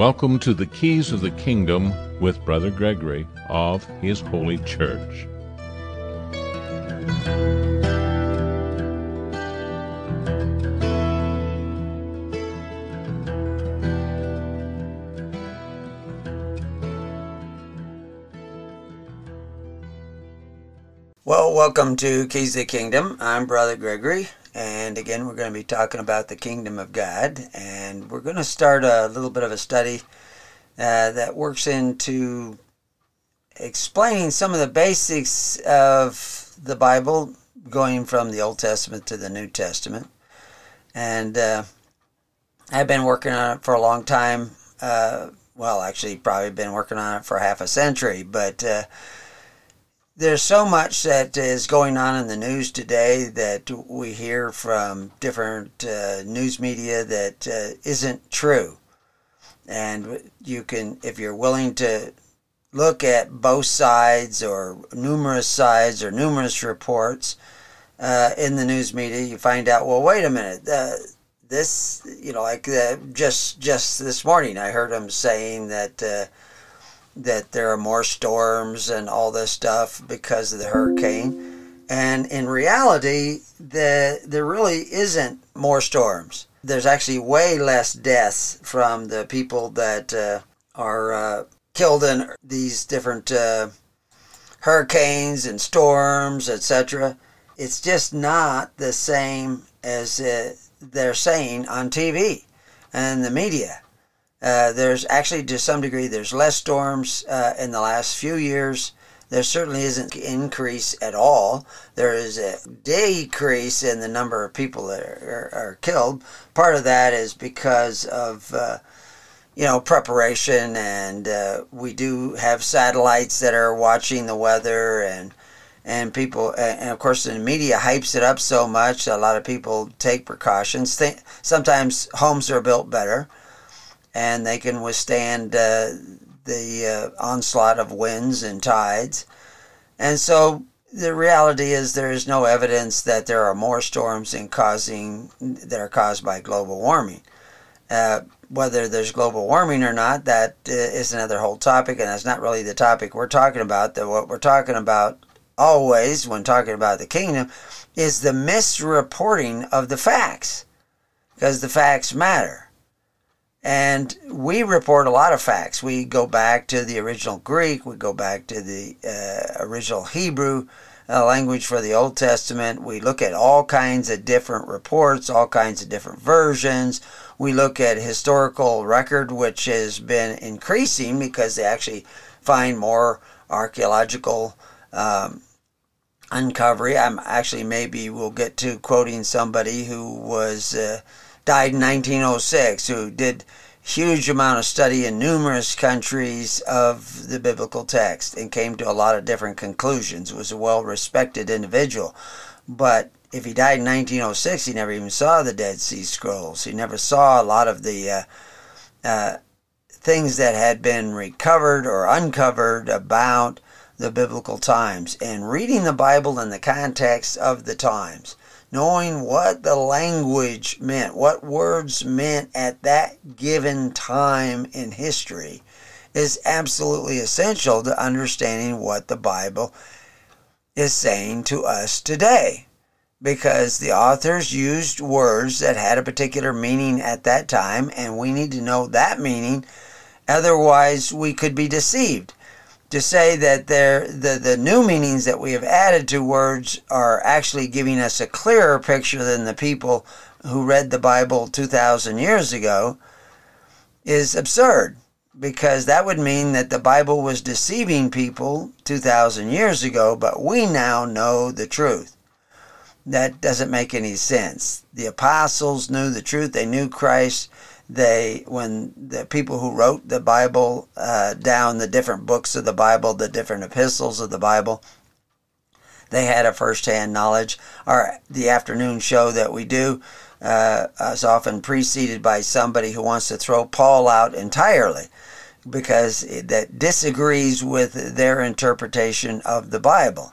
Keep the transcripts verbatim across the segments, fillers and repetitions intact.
Welcome to the Keys of the Kingdom with Brother Gregory of His Holy Church. Well, welcome to Keys of the Kingdom. I'm Brother Gregory, and again, we're going to be talking about the Kingdom of God, and we're going to start a little bit of a study uh, that works into explaining some of the basics of the Bible, going from the Old Testament to the New Testament. And uh, I've been working on it for a long time. Uh, well, actually, probably been working on it for half a century, but uh, there's so much that is going on in the news today that we hear from different uh, news media that uh, isn't true. And you can, if you're willing to look at both sides or numerous sides or numerous reports uh, in the news media, you find out, well, wait a minute, uh, this, you know, like uh, just just this morning I heard them saying that uh, that there are more storms and all this stuff because of the hurricane. And in reality, the, there really isn't more storms. There's actually way less deaths from the people that uh, are uh, killed in these different uh, hurricanes and storms, et cetera. It's just not the same as uh, they're saying on T V and the media. Uh, there's actually, to some degree, there's less storms uh, in the last few years. There certainly isn't an increase at all. There is a decrease in the number of people that are, are, are killed. Part of that is because of, uh, you know, preparation, and uh, we do have satellites that are watching the weather, and and people, and of course the media hypes it up so much, a lot of people take precautions. Think, sometimes homes are built better, and they can withstand uh, the uh, onslaught of winds and tides. And so the reality is there is no evidence that there are more storms in causing that are caused by global warming. Uh, whether there's global warming or not, that uh, is another whole topic, and that's not really the topic we're talking about. That what we're talking about always when talking about the kingdom is the misreporting of the facts, because the facts matter. And we report a lot of facts. We go back to the original Greek. We go back to the uh, original Hebrew uh, language for the Old Testament. We look at all kinds of different reports, all kinds of different versions. We look at historical record, which has been increasing because they actually find more archaeological um, uncovery. I'm actually, maybe we'll get to quoting somebody who was... Uh, died in nineteen oh six, who did huge amount of study in numerous countries of the biblical text and came to a lot of different conclusions. Was a well-respected individual. But if he died in nineteen oh six, he never even saw the Dead Sea Scrolls. He never saw a lot of the uh, uh, things that had been recovered or uncovered about the biblical times. And reading the Bible in the context of the times, knowing what the language meant, what words meant at that given time in history, is absolutely essential to understanding what the Bible is saying to us today. Because the authors used words that had a particular meaning at that time, and we need to know that meaning, otherwise we could be deceived. To say that there, the, the new meanings that we have added to words are actually giving us a clearer picture than the people who read the Bible two thousand years ago is absurd, because that would mean that the Bible was deceiving people two thousand years ago, but we now know the truth. That doesn't make any sense. The apostles knew the truth. They knew Christ. They, when the people who wrote the Bible uh, down, the different books of the Bible, the different epistles of the Bible, they had a first-hand knowledge. Our the afternoon show that we do uh, is often preceded by somebody who wants to throw Paul out entirely because that disagrees with their interpretation of the Bible.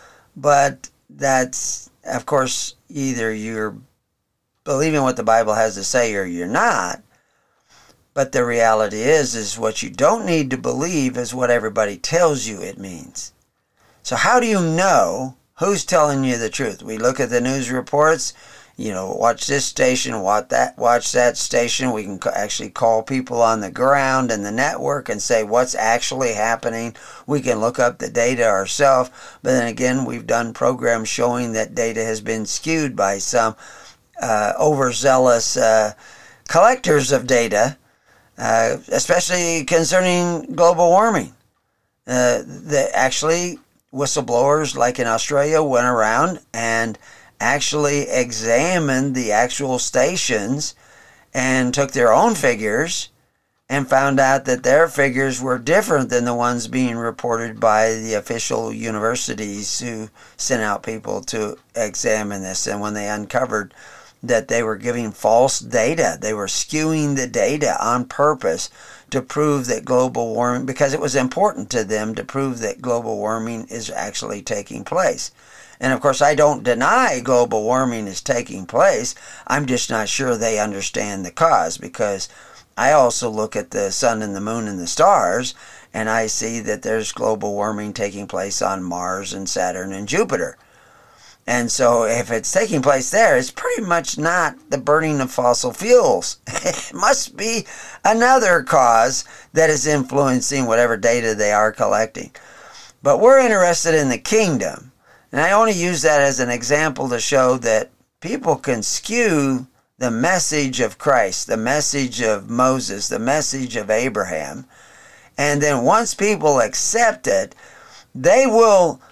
But that's, of course, either you're believing what the Bible has to say or you're not. But the reality is, is what you don't need to believe is what everybody tells you it means. So how do you know who's telling you the truth? We look at the news reports, you know, watch this station, watch that, watch that station. We can actually call people on the ground and the network and say what's actually happening. We can look up the data ourselves. But then again, we've done programs showing that data has been skewed by some uh, overzealous uh, collectors of data, uh, especially concerning global warming. Uh, that actually whistleblowers like in Australia went around and actually examined the actual stations and took their own figures and found out that their figures were different than the ones being reported by the official universities who sent out people to examine this. And when they uncovered that they were giving false data, they were skewing the data on purpose to prove that global warming, because it was important to them to prove that global warming is actually taking place. And of course, I don't deny global warming is taking place. I'm just not sure they understand the cause, because I also look at the sun and the moon and the stars, and I see that there's global warming taking place on Mars and Saturn and Jupiter. And so if it's taking place there, it's pretty much not the burning of fossil fuels. It must be another cause that is influencing whatever data they are collecting. But we're interested in the kingdom. And I only use that as an example to show that people can skew the message of Christ, the message of Moses, the message of Abraham. And then once people accept it, they will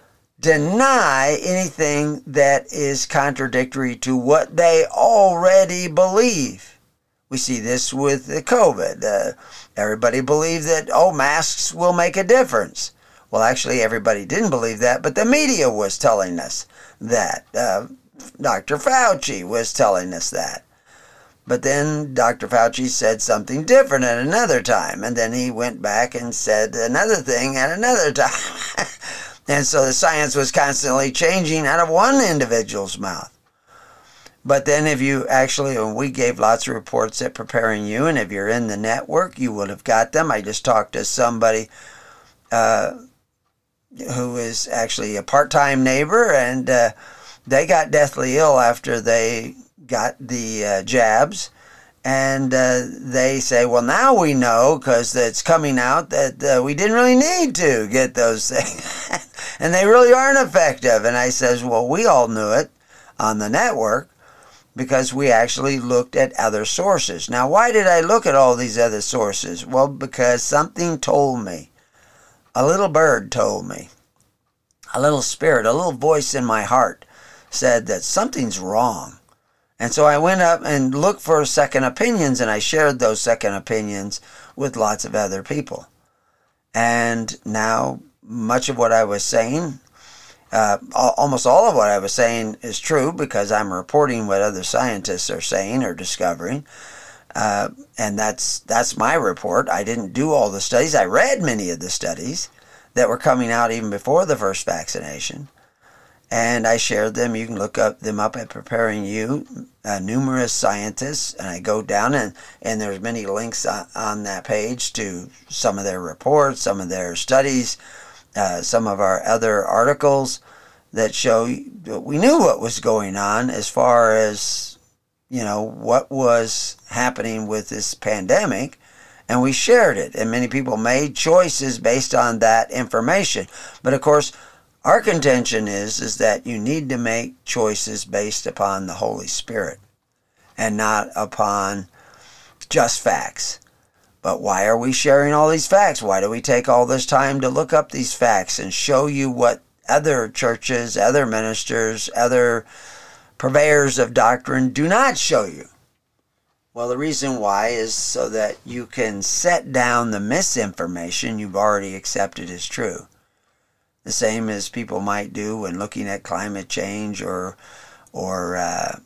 deny anything that is contradictory to what they already believe. We see this with the COVID. Uh, everybody believed that, oh, masks will make a difference. Well, actually, everybody didn't believe that, but the media was telling us that. Uh, Doctor Fauci was telling us that. But then Doctor Fauci said something different at another time, and then he went back and said another thing at another time. And so the science was constantly changing out of one individual's mouth. But then if you actually, and we gave lots of reports at Preparing You, and if you're in the network, you would have got them. I just talked to somebody uh, who is actually a part-time neighbor, and uh, they got deathly ill after they got the uh, jabs. And uh, they say, well, now we know, because it's coming out, that uh, we didn't really need to get those things. And they really aren't effective. And I says, well, we all knew it on the network because we actually looked at other sources. Now, why did I look at all these other sources? Well, because something told me. A little bird told me. A little spirit, a little voice in my heart said that something's wrong. And so I went up and looked for second opinions, and I shared those second opinions with lots of other people. And now much of what I was saying, uh, almost all of what I was saying is true, because I'm reporting what other scientists are saying or discovering. Uh, and that's that's my report. I didn't do all the studies. I read many of the studies that were coming out even before the first vaccination. And I shared them. You can look up them up at Preparing You, uh, numerous scientists. And I go down, and, and there's many links on, on that page to some of their reports, some of their studies, uh, some of our other articles that show we knew what was going on as far as, you know, what was happening with this pandemic. And we shared it. And many people made choices based on that information. But of course, our contention is, is that you need to make choices based upon the Holy Spirit and not upon just facts. But why are we sharing all these facts? Why do we take all this time to look up these facts and show you what other churches, other ministers, other purveyors of doctrine do not show you? Well, the reason why is so that you can set down the misinformation you've already accepted as true. The same as people might do when looking at climate change or or uh,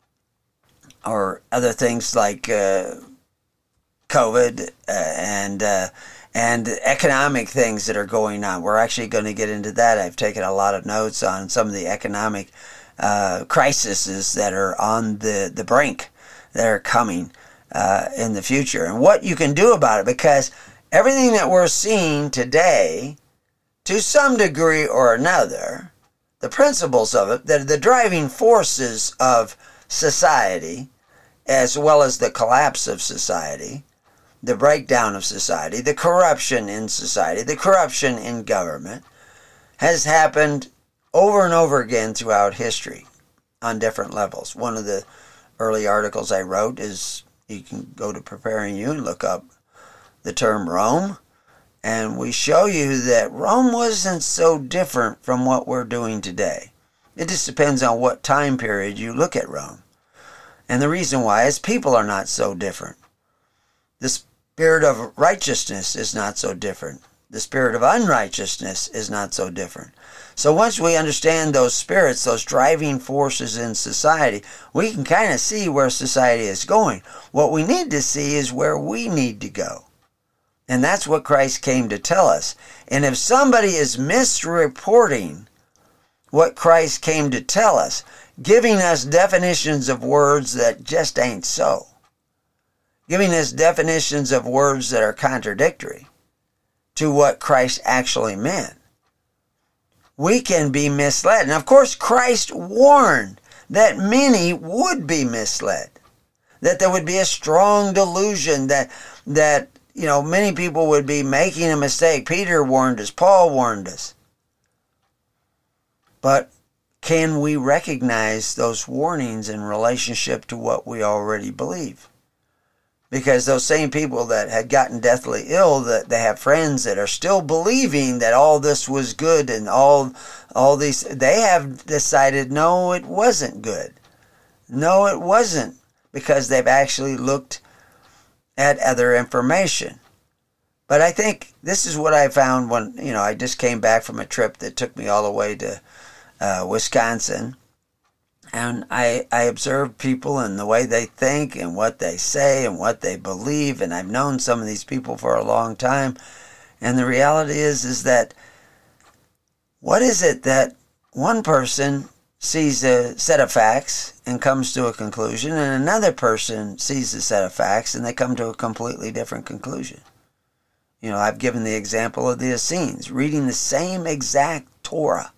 or other things like uh, COVID uh, and uh, and economic things that are going on. We're actually going to get into that. I've taken a lot of notes on some of the economic uh, crises that are on the, the brink that are coming. uh, in the future and what you can do about it, because everything that we're seeing today, to some degree or another, the principles of it, the, the driving forces of society, as well as the collapse of society, the breakdown of society, the corruption in society, the corruption in government, has happened over and over again throughout history on different levels. One of the early articles I wrote is, you can go to Preparing You and look up the term Rome, and we show you that Rome wasn't so different from what we're doing today. It just depends on what time period you look at Rome. And the reason why is people are not so different. The spirit of righteousness is not so different. The spirit of unrighteousness is not so different. So once we understand those spirits, those driving forces in society, we can kind of see where society is going. What we need to see is where we need to go. And that's what Christ came to tell us. And if somebody is misreporting what Christ came to tell us, giving us definitions of words that just ain't so, giving us definitions of words that are contradictory to what Christ actually meant, we can be misled. And of course, Christ warned that many would be misled, that there would be a strong delusion, that, that you know, many people would be making a mistake. Peter warned us, Paul warned us. But can we recognize those warnings in relationship to what we already believe? Because those same people that had gotten deathly ill, that they have friends that are still believing that all this was good and all all these, they have decided, no, it wasn't good. No, it wasn't, because they've actually looked at other information. But I think this is what I found when, you know, I just came back from a trip that took me all the way to uh, Wisconsin. And I, I observed people and the way they think and what they say and what they believe. And I've known some of these people for a long time. And the reality is, is that what is it that one person sees a set of facts and comes to a conclusion, and another person sees a set of facts and they come to a completely different conclusion? You know, I've given the example of the Essenes reading the same exact Torah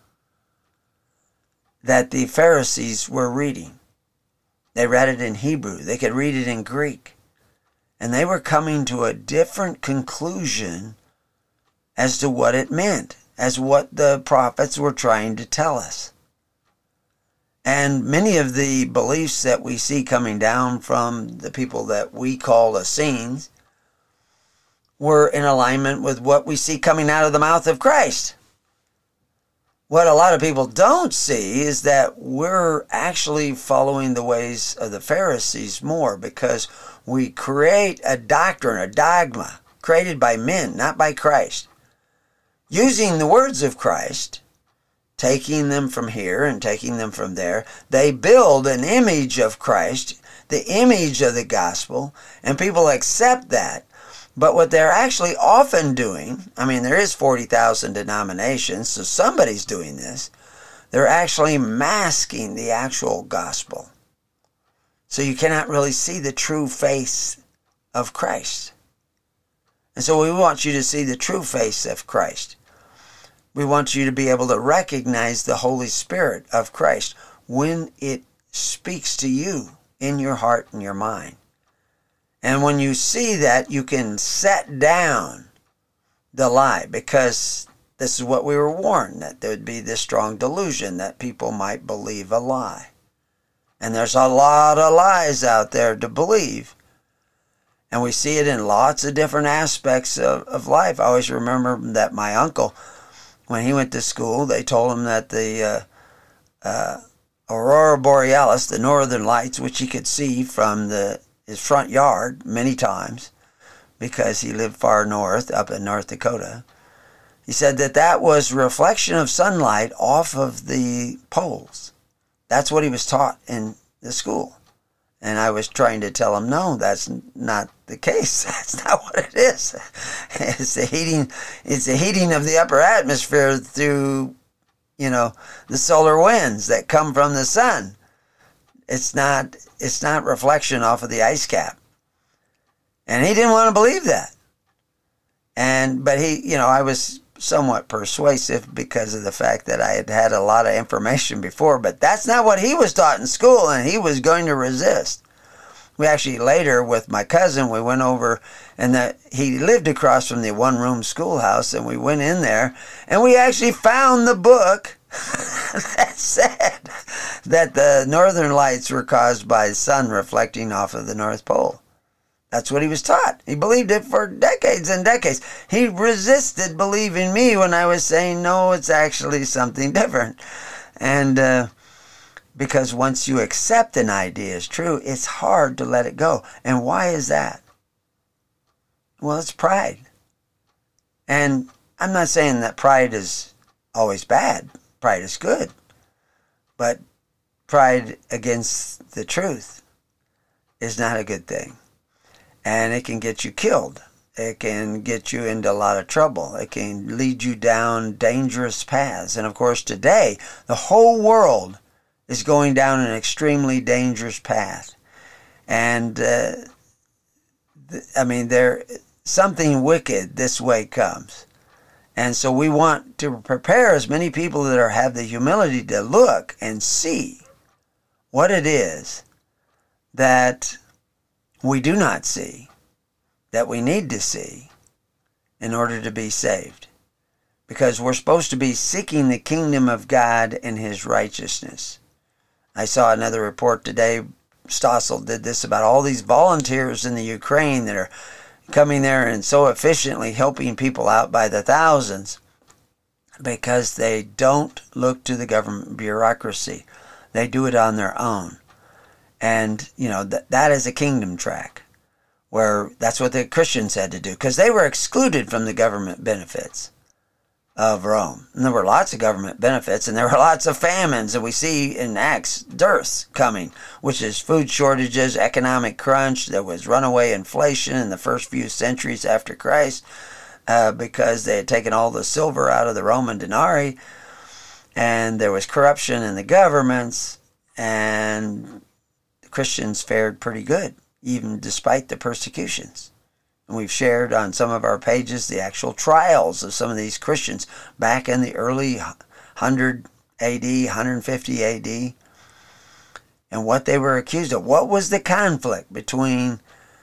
that the Pharisees were reading. They read it in Hebrew. They could read it in Greek. And they were coming to a different conclusion as to what it meant, as what the prophets were trying to tell us. And many of the beliefs that we see coming down from the people that we call Essenes were in alignment with what we see coming out of the mouth of Christ. What a lot of people don't see is that we're actually following the ways of the Pharisees more, because we create a doctrine, a dogma, created by men, not by Christ. Using the words of Christ, taking them from here and taking them from there, they build an image of Christ, the image of the gospel, and people accept that. But what they're actually often doing, I mean, there is forty thousand denominations, so somebody's doing this. They're actually masking the actual gospel. So you cannot really see the true face of Christ. And so we want you to see the true face of Christ. We want you to be able to recognize the Holy Spirit of Christ when it speaks to you in your heart and your mind. And when you see that, you can set down the lie, because this is what we were warned, that there would be this strong delusion that people might believe a lie. And there's a lot of lies out there to believe. And we see it in lots of different aspects of, of life. I always remember that my uncle, when he went to school, they told him that the uh, uh, Aurora Borealis, the northern lights, which he could see from the his front yard many times, because he lived far north, up in North Dakota. He said that that was reflection of sunlight off of the poles. That's what he was taught in the school. And I was trying to tell him, no, that's not the case. That's not what it is. It's the heating, it's the heating of the upper atmosphere through, you know, the solar winds that come from the sun. It's not, it's not reflection off of the ice cap. And he didn't want to believe that. And, but he, you know, I was somewhat persuasive because of the fact that I had had a lot of information before, but that's not what he was taught in school, and he was going to resist. We actually later, with my cousin, we went over, and the, he lived across from the one-room schoolhouse, and we went in there, and we actually found the book that said that the northern lights were caused by the sun reflecting off of the North Pole. That's what he was taught. He believed it for decades and decades. He resisted believing me when I was saying, no, it's actually something different. And uh, because once you accept an idea as true, it's hard to let it go. And why is that? Well, it's pride. And I'm not saying that pride is always bad. Pride is good. But pride against the truth is not a good thing. And it can get you killed. It can get you into a lot of trouble. It can lead you down dangerous paths. And of course, today, the whole world is going down an extremely dangerous path. And, uh, th- I mean, there something wicked this way comes. And so we want to prepare as many people that are have the humility to look and see what it is that we do not see, that we need to see in order to be saved. Because we're supposed to be seeking the kingdom of God and his righteousness. I saw another report today, Stossel did this, about all these volunteers in the Ukraine that are coming there and so efficiently helping people out by the thousands because they don't look to the government bureaucracy. They do it on their own. And, you know, th- that is a kingdom track where that's what the Christians had to do because they were excluded from the government benefits of Rome. And there were lots of government benefits and there were lots of famines. And we see in Acts dearths coming, which is food shortages, economic crunch. There was runaway inflation in the first few centuries after Christ uh, because they had taken all the silver out of the Roman denarii. And there was corruption in the governments, and Christians fared pretty good, even despite the persecutions. And we've shared on some of our pages the actual trials of some of these Christians back in the early one hundred A D, one fifty A D, and what they were accused of. What was the conflict between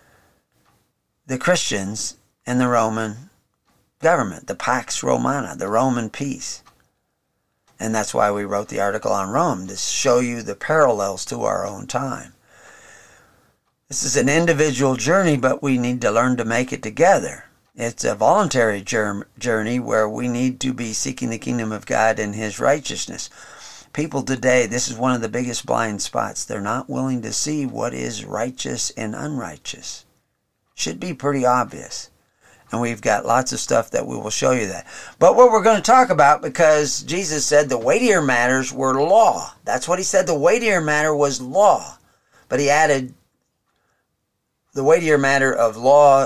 the Christians and the Roman government, the Pax Romana, the Roman peace? And that's why we wrote the article on Rome, to show you the parallels to our own time. This is an individual journey, but we need to learn to make it together. It's a voluntary journey where we need to be seeking the kingdom of God and his righteousness. People today, this is one of the biggest blind spots. They're not willing to see what is righteous and unrighteous. Should be pretty obvious. And we've got lots of stuff that we will show you that. But what we're going to talk about, because Jesus said the weightier matters were law. That's what he said. The weightier matter was law. But he added the weightier matter of law,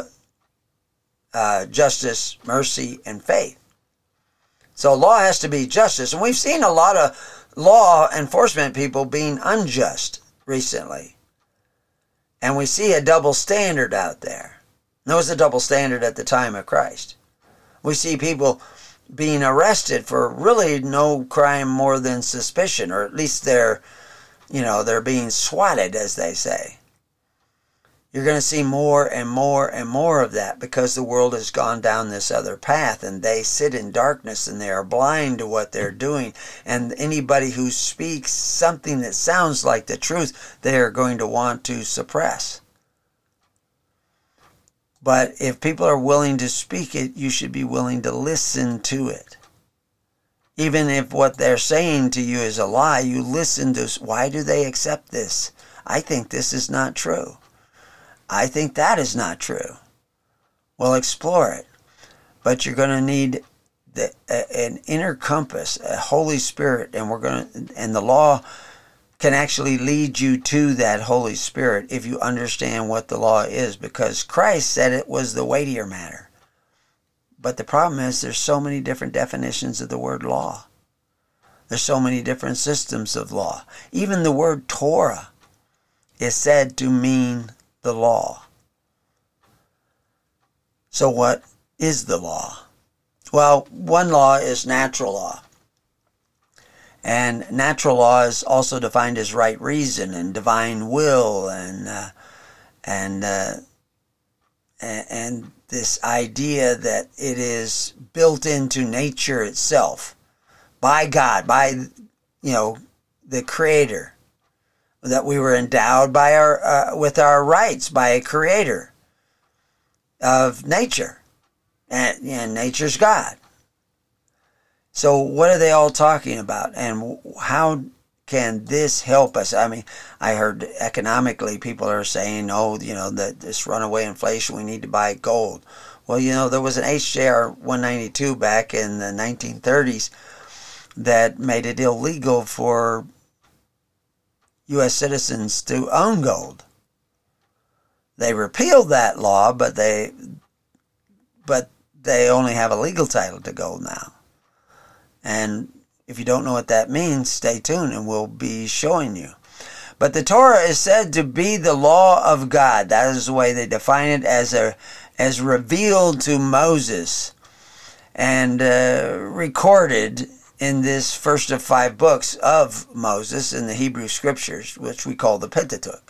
uh, justice, mercy, and faith. So law has to be justice. And we've seen a lot of law enforcement people being unjust recently. And we see a double standard out there. There was a double standard at the time of Christ. We see people being arrested for really no crime more than suspicion, or at least they're, you know, they're being swatted, as they say. You're going to see more and more and more of that because the world has gone down this other path and they sit in darkness and they are blind to what they're doing. And anybody who speaks something that sounds like the truth, they are going to want to suppress. But if people are willing to speak it, you should be willing to listen to it. Even if what they're saying to you is a lie, you listen to, why do they accept this? I think this is not true. I think that is not true. Well, explore it. But you're going to need the, a, an inner compass, a Holy Spirit, and we're going to, and the law can actually lead you to that Holy Spirit if you understand what the law is, because Christ said it was the weightier matter. But the problem is there's so many different definitions of the word law. There's so many different systems of law. Even the word Torah is said to mean the law. So what is the law? Well, one law is natural law. And natural law is also defined as right reason and divine will and uh, and uh, and this idea that it is built into nature itself by God, by, you know, the Creator, that we were endowed by our uh, with our rights by a Creator of nature, and, and nature's God. So what are they all talking about, and how can this help us? I mean, I heard economically people are saying, oh, you know, that this runaway inflation, we need to buy gold. Well, you know, there was an H J R one ninety-two back in the nineteen thirties that made it illegal for U S citizens to own gold. They repealed that law, but they but they only have a legal title to gold now. And if you don't know what that means, stay tuned and we'll be showing you. But the Torah is said to be the law of God. That is the way they define it, as a as revealed to Moses and uh, recorded in this first of five books of Moses in the Hebrew Scriptures, which we call the Pentateuch.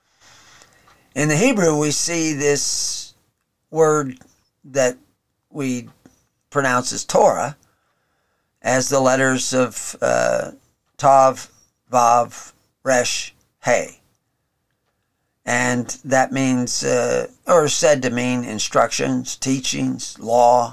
In the Hebrew, we see this word that we pronounce as Torah as the letters of uh, Tav, Vav, Resh, He. And that means, uh, or is said to mean, instructions, teachings, law.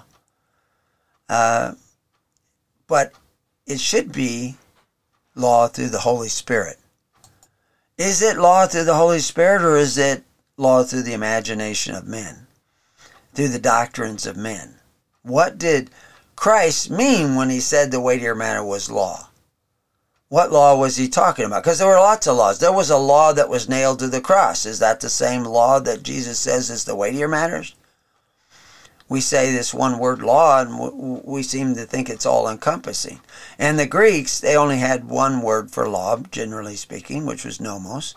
Uh, but it should be law through the Holy Spirit. Is it law through the Holy Spirit, or is it law through the imagination of men, through the doctrines of men? What did Christ mean when he said the weightier matter was law? What law was he talking about? Because there were lots of laws. There was a law that was nailed to the cross. Is that the same law that Jesus says is the weightier matters? We say this one word law, and we seem to think it's all encompassing. And the Greeks, they only had one word for law, generally speaking, which was nomos.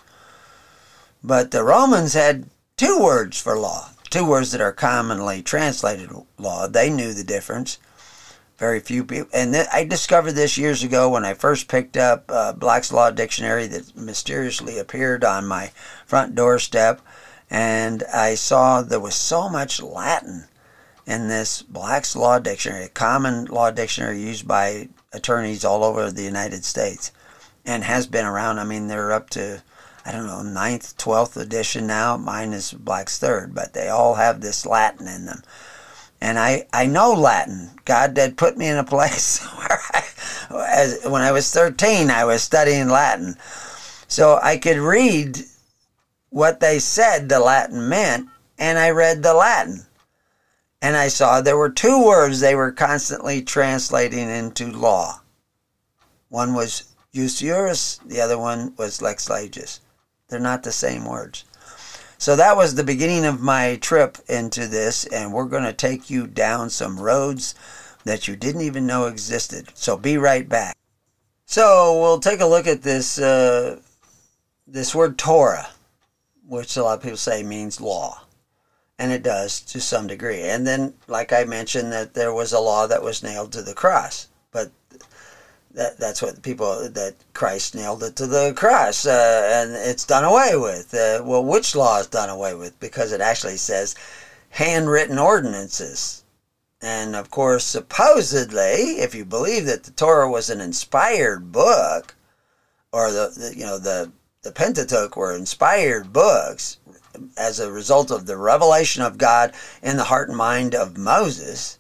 But the Romans had two words for law, two words that are commonly translated law. They knew the difference. Very few people. And th- I discovered this years ago when I first picked up uh, Black's Law Dictionary that mysteriously appeared on my front doorstep. And I saw there was so much Latin in this Black's Law Dictionary, a common law dictionary used by attorneys all over the United States, and has been around. I mean, they're up to, I don't know, ninth, twelfth edition now. Mine is Black's third, but they all have this Latin in them. And I, I know Latin. God did put me in a place where I, as, when I was thirteen, I was studying Latin. So I could read what they said the Latin meant, and I read the Latin. And I saw there were two words they were constantly translating into law. One was jus juris, the other one was lex legis. They're not the same words. So that was the beginning of my trip into this, and we're going to take you down some roads that you didn't even know existed. So be right back. So we'll take a look at this uh, this word Torah, which a lot of people say means law. And it does to some degree. And then, like I mentioned, that there was a law that was nailed to the cross. But that that's what people, that Christ nailed it to the cross. Uh, and it's done away with. Uh, well, which law is done away with? Because it actually says handwritten ordinances. And of course, supposedly, if you believe that the Torah was an inspired book, or the, the you know the the Pentateuch were inspired books as a result of the revelation of God in the heart and mind of Moses,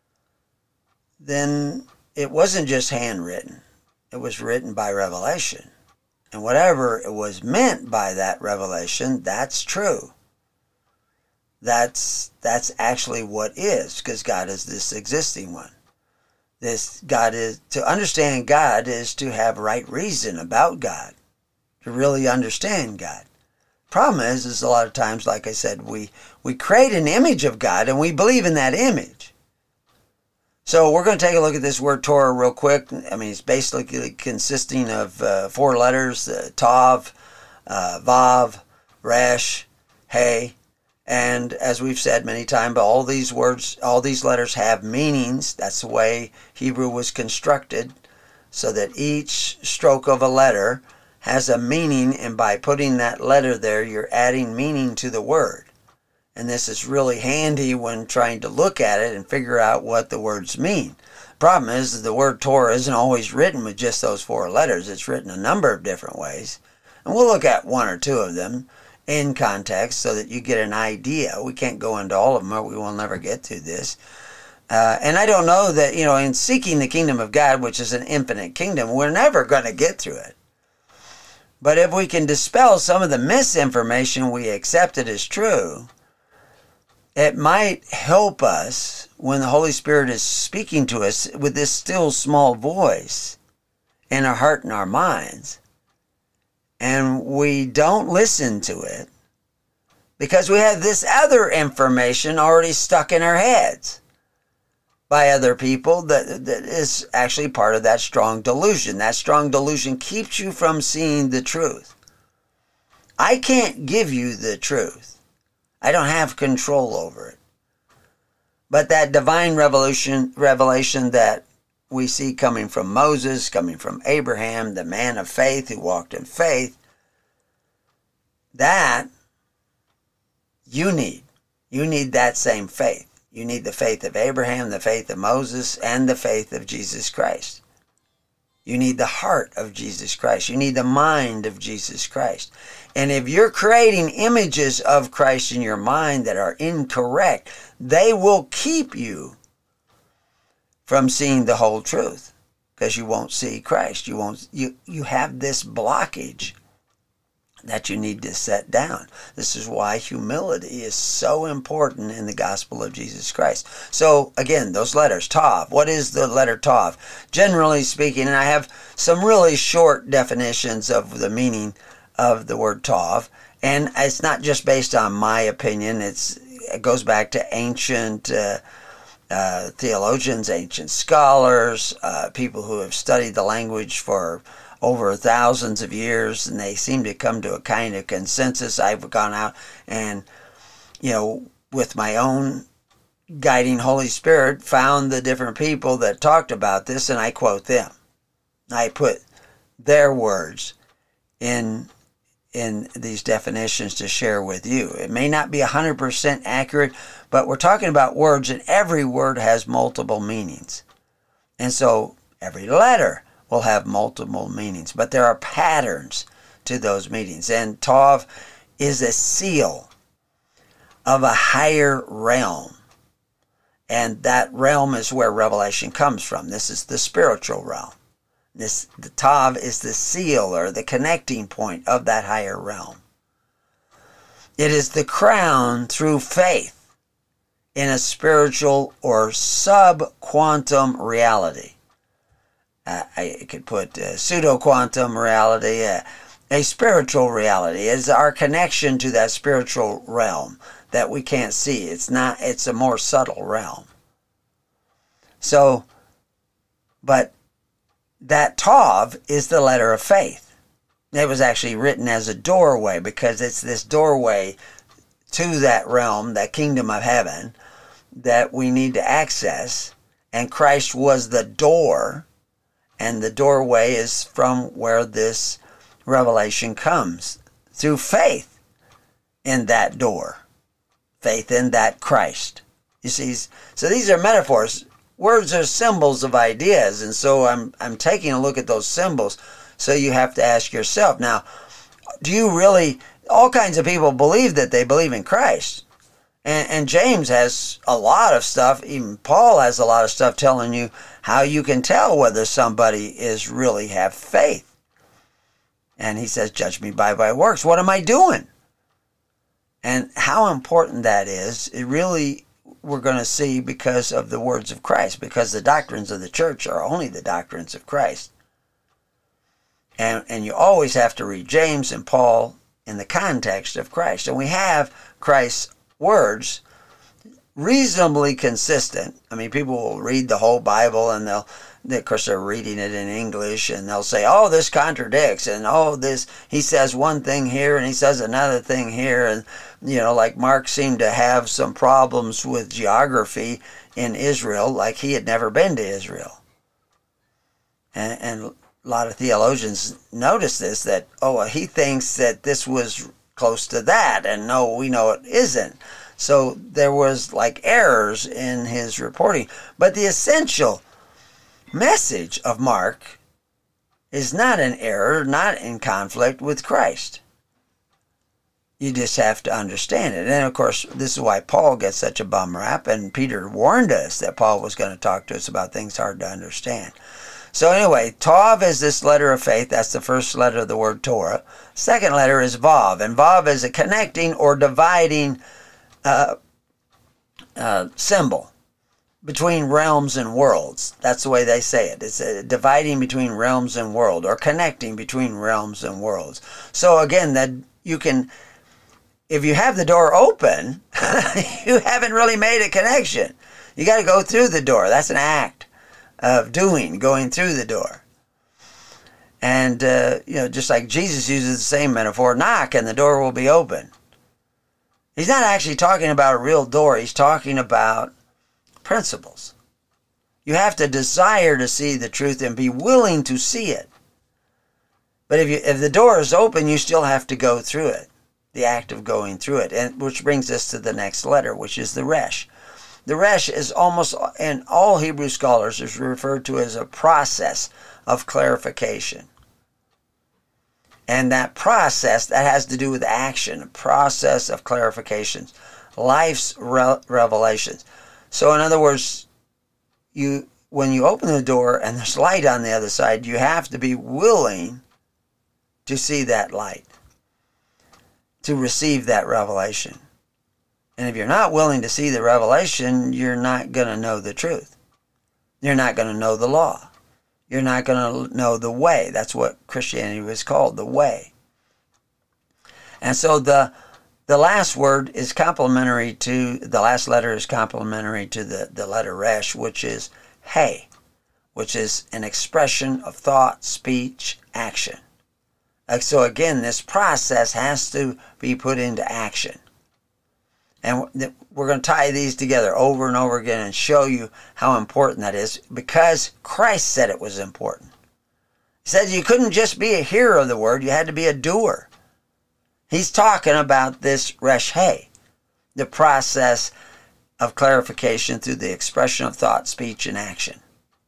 then it wasn't just handwritten. It was written by revelation. And whatever it was meant by that revelation, that's true. That's that's actually what is, because God is this existing one. This God is, to understand God is to have right reason about God, to really understand God. Problem is, is a lot of times, like I said, we, we create an image of God and we believe in that image. So we're going to take a look at this word Torah real quick. I mean, it's basically consisting of uh, four letters, uh, Tav, uh, Vav, Resh, He, And as we've said many times, all these words, all these letters have meanings. That's the way Hebrew was constructed, so that each stroke of a letter has a meaning, and by putting that letter there, you're adding meaning to the word. And this is really handy when trying to look at it and figure out what the words mean. The problem is that the word Torah isn't always written with just those four letters. It's written a number of different ways. And we'll look at one or two of them in context so that you get an idea. We can't go into all of them or we will never get to this. Uh, and I don't know that, you know, in seeking the kingdom of God, which is an infinite kingdom, we're never going to get through it. But if we can dispel some of the misinformation we accepted as true, it might help us when the Holy Spirit is speaking to us with this still small voice in our heart and our minds. And we don't listen to it because we have this other information already stuck in our heads by other people that, that is actually part of that strong delusion. That strong delusion keeps you from seeing the truth. I can't give you the truth. I don't have control over it. But that divine revelation, revelation that we see coming from Moses, coming from Abraham, the man of faith who walked in faith, that you need. You need that same faith. You need the faith of Abraham, the faith of Moses, and the faith of Jesus Christ. You need the heart of Jesus Christ. You need the mind of Jesus Christ. And if you're creating images of Christ in your mind that are incorrect, they will keep you from seeing the whole truth, because you won't see Christ. You won't. You you have this blockage that you need to set down. This is why humility is so important in the gospel of Jesus Christ. So again, those letters, Tav. What is the letter Tav? Generally speaking, and I have some really short definitions of the meaning of the word Tav, and it's not just based on my opinion. It's it goes back to ancient uh, Uh, theologians, ancient scholars, uh, people who have studied the language for over thousands of years, and they seem to come to a kind of consensus. I've gone out and, you know, with my own guiding Holy Spirit, found the different people that talked about this, and I quote them. I put their words in in these definitions to share with you. It may not be one hundred percent accurate, but we're talking about words, and every word has multiple meanings. And so every letter will have multiple meanings, but there are patterns to those meanings. And Tav is a seal of a higher realm. And that realm is where revelation comes from. This is the spiritual realm. This, the Tav is the seal or the connecting point of that higher realm. It is the crown through faith in a spiritual or sub-quantum reality. Uh, I could put uh, pseudo-quantum reality, uh, a spiritual reality. It is our connection to that spiritual realm that we can't see. It's not. It's a more subtle realm. So, but that Tav is the letter of faith. It was actually written as a doorway because it's this doorway to that realm, that kingdom of heaven, that we need to access. And Christ was the door, and the doorway is from where this revelation comes, through faith in that door, faith in that Christ. You see, so these are metaphors. Words are symbols of ideas, and so I'm I'm taking a look at those symbols. So you have to ask yourself, now, do you really, all kinds of people believe that they believe in Christ. And, and James has a lot of stuff, even Paul has a lot of stuff telling you how you can tell whether somebody is really have faith. And he says, judge me by my works. What am I doing? And how important that is, it really we're going to see because of the words of Christ, because the doctrines of the church are only the doctrines of Christ. And, and you always have to read James and Paul in the context of Christ. And we have Christ's words reasonably consistent. I mean, people will read the whole Bible and they'll, of course, they're reading it in English and they'll say, oh, this contradicts, and oh, this, he says one thing here and he says another thing here. And, you know, like Mark seemed to have some problems with geography in Israel, like he had never been to Israel. And, and a lot of theologians notice this, that, oh, he thinks that this was close to that, and no, we know it isn't. So there was like errors in his reporting. But the essential message of Mark is not an error, not in conflict with Christ. You just have to understand it. And of course, this is why Paul gets such a bum rap, and Peter warned us that Paul was going to talk to us about things hard to understand. So anyway, Tov is this letter of faith. That's the first letter of the word Torah. Second letter is Vav, and Vav is a connecting or dividing uh, uh, symbol between realms and worlds. That's the way they say it. It's a dividing between realms and world, or connecting between realms and worlds. So again, that you can, if you have the door open, you haven't really made a connection. You got to go through the door. That's an act of doing, going through the door. And, uh, you know, just like Jesus uses the same metaphor, knock and the door will be open. He's not actually talking about a real door. He's talking about principles. You have to desire to see the truth and be willing to see it. But if you, if the door is open, you still have to go through it, the act of going through it. And which brings us to the next letter, which is the Resh. The Resh is almost, in all Hebrew scholars, is referred to as a process of clarification. And that process, that has to do with action, a process of clarifications, life's re- revelations. So in other words, you when you open the door and there's light on the other side, you have to be willing to see that light, to receive that revelation. And if you're not willing to see the revelation, you're not going to know the truth. You're not going to know the law. You're not going to know the way. That's what Christianity was called, the way. And so the the last word is complementary to, the last letter is complementary to the, the letter Resh, which is Hey, which is an expression of thought, speech, action. So again, this process has to be put into action. And we're going to tie these together over and over again and show you how important that is, because Christ said it was important. He said you couldn't just be a hearer of the word, you had to be a doer. He's talking about this Resh Hey, the process of clarification through the expression of thought, speech, and action.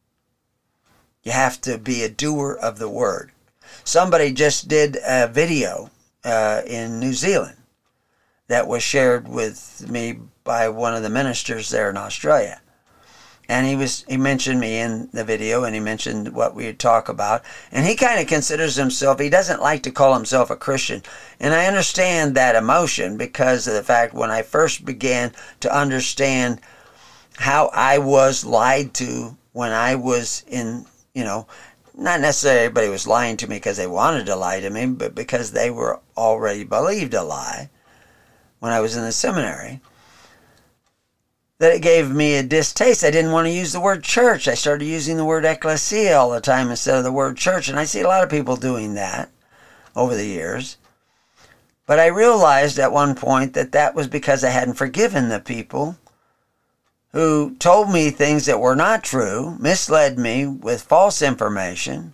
You have to be a doer of the word. Somebody just did a video uh, in New Zealand that was shared with me by one of the ministers there in Australia. And he was he mentioned me in the video, and he mentioned what we would talk about. And he kind of considers himself, he doesn't like to call himself a Christian. And I understand that emotion because of the fact when I first began to understand how I was lied to when I was in, you know, not necessarily everybody was lying to me because they wanted to lie to me, but because they were already believed a lie when I was in the seminary, that it gave me a distaste. I didn't want to use the word church. I started using the word ecclesia all the time instead of the word church. And I see a lot of people doing that over the years. But I realized at one point that that was because I hadn't forgiven the people who told me things that were not true, misled me with false information.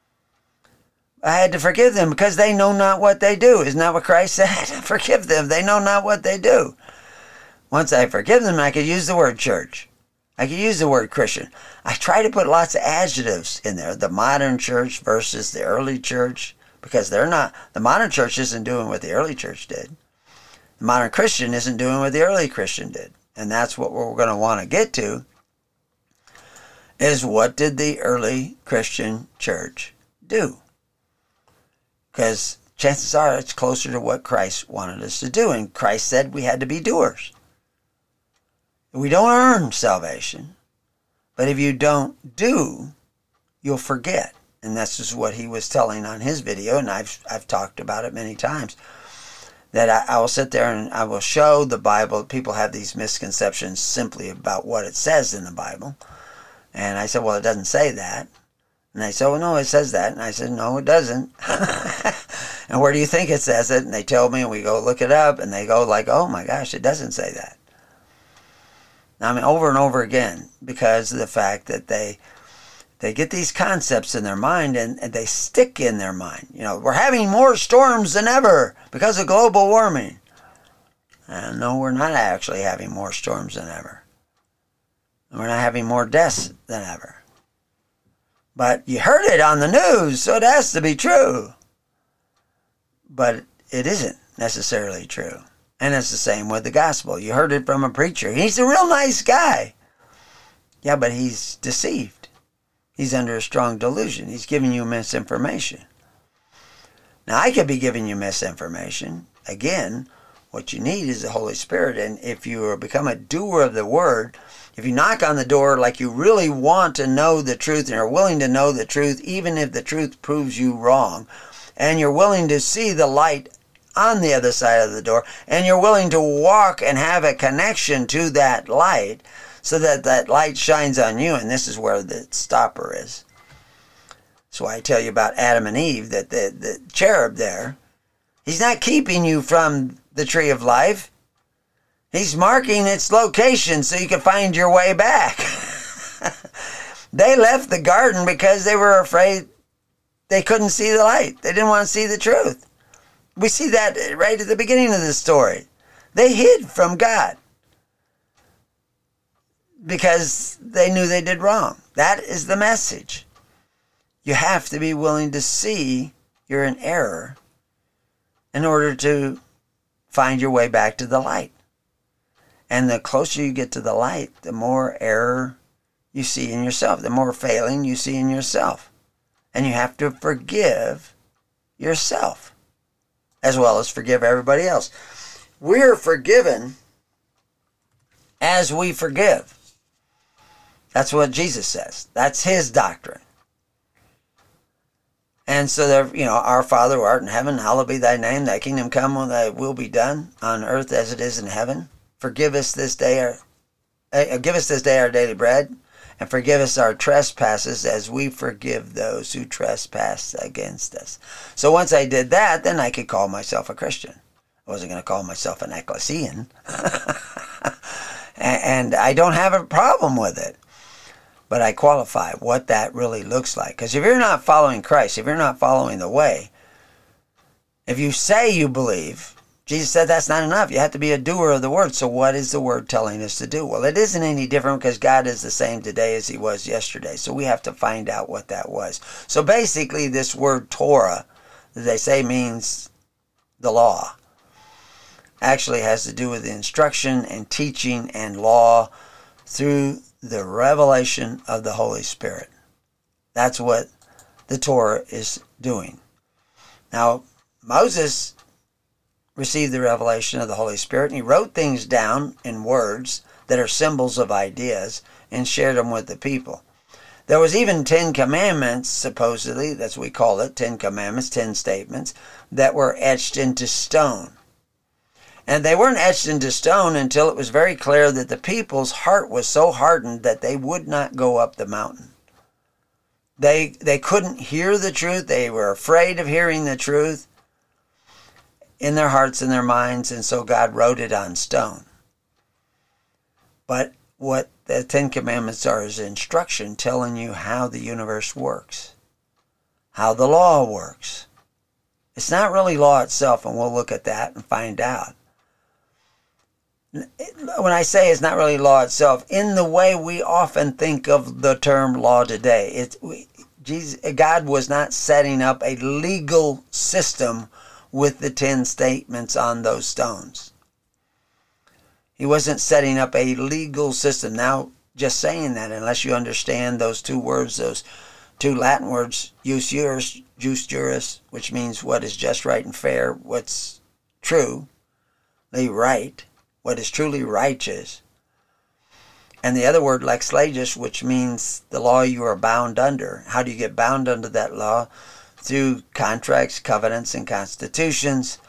I had to forgive them because they know not what they do. Isn't that what Christ said? Forgive them. They know not what they do. Once I forgive them, I could use the word church. I could use the word Christian. I try to put lots of adjectives in there. The modern church versus the early church. Because they're not, the modern church isn't doing what the early church did. The modern Christian isn't doing what the early Christian did. And that's what we're going to want to get to. Is what did the early Christian church do? Because chances are it's closer to what Christ wanted us to do. And Christ said we had to be doers. We don't earn salvation. But if you don't do, you'll forget. And that's just what he was telling on his video. And I've, I've talked about it many times. that I, I will sit there and I will show the Bible. People have these misconceptions simply about what it says in the Bible. And I said, well, it doesn't say that. And they said, well, no, it says that. And I said, no, it doesn't. And where do you think it says it? And they tell me, and we go look it up, and they go like, oh my gosh, it doesn't say that. I mean, over and over again, because of the fact that they they get these concepts in their mind, and, and they stick in their mind. You know, we're having more storms than ever because of global warming. And no, we're not actually having more storms than ever. We're not having more deaths than ever. But you heard it on the news, so it has to be true. But it isn't necessarily true. And it's the same with the gospel. You heard it from a preacher. He's a real nice guy. Yeah, but he's deceived. He's under a strong delusion. He's giving you misinformation. Now, I could be giving you misinformation. Again, what you need is the Holy Spirit. And if you become a doer of the word, if you knock on the door like you really want to know the truth and are willing to know the truth, even if the truth proves you wrong, and you're willing to see the light on the other side of the door, and you're willing to walk and have a connection to that light so that that light shines on you, and this is where the stopper is. That's why I tell you about Adam and Eve, that the, the cherub there, he's not keeping you from the tree of life. He's marking its location so you can find your way back. They left the garden because they were afraid they couldn't see the light. They didn't want to see the truth. We see that right at the beginning of the story. They hid from God because they knew they did wrong. That is the message. You have to be willing to see you're in error in order to find your way back to the light. And the closer you get to the light, the more error you see in yourself, the more failing you see in yourself. And you have to forgive yourself as well as forgive everybody else. We're forgiven as we forgive. That's what Jesus says. That's his doctrine. And so, there, you know, our Father who art in heaven, hallowed be thy name. Thy kingdom come, thy will be done on earth as it is in heaven. Forgive us this day our, uh, give us this day our daily bread, and forgive us our trespasses as we forgive those who trespass against us. So once I did that, then I could call myself a Christian. I wasn't going to call myself an ecclesian. And I don't have a problem with it. But I qualify what that really looks like. Because if you're not following Christ, if you're not following the way, if you say you believe, Jesus said that's not enough. You have to be a doer of the word. So what is the word telling us to do? Well, it isn't any different because God is the same today as he was yesterday. So we have to find out what that was. So basically this word Torah, that they say means the law, actually has to do with the instruction and teaching and law through the revelation of the Holy Spirit. That's what the Torah is doing. Now, Moses received the revelation of the Holy Spirit, and he wrote things down in words that are symbols of ideas and shared them with the people. There was even Ten Commandments, supposedly, that's what we call it, Ten Commandments, Ten Statements, that were etched into stone. And they weren't etched into stone until it was very clear that the people's heart was so hardened that they would not go up the mountain. They, they couldn't hear the truth. They were afraid of hearing the truth in their hearts and their minds, and so God wrote it on stone. But what the Ten Commandments are is instruction telling you how the universe works, how the law works. It's not really law itself, and we'll look at that and find out. When I say it's not really law itself, in the way we often think of the term law today, it's, we, Jesus, God was not setting up a legal system with the ten statements on those stones. He wasn't setting up a legal system. Now, just saying that, unless you understand those two words, those two Latin words, jus juris, jus juris, which means what is just, right, and fair, what's truly right, what is truly righteous. And the other word, lex legis, which means the law you are bound under. How do you get bound under that law? Through contracts, covenants, and constitutions,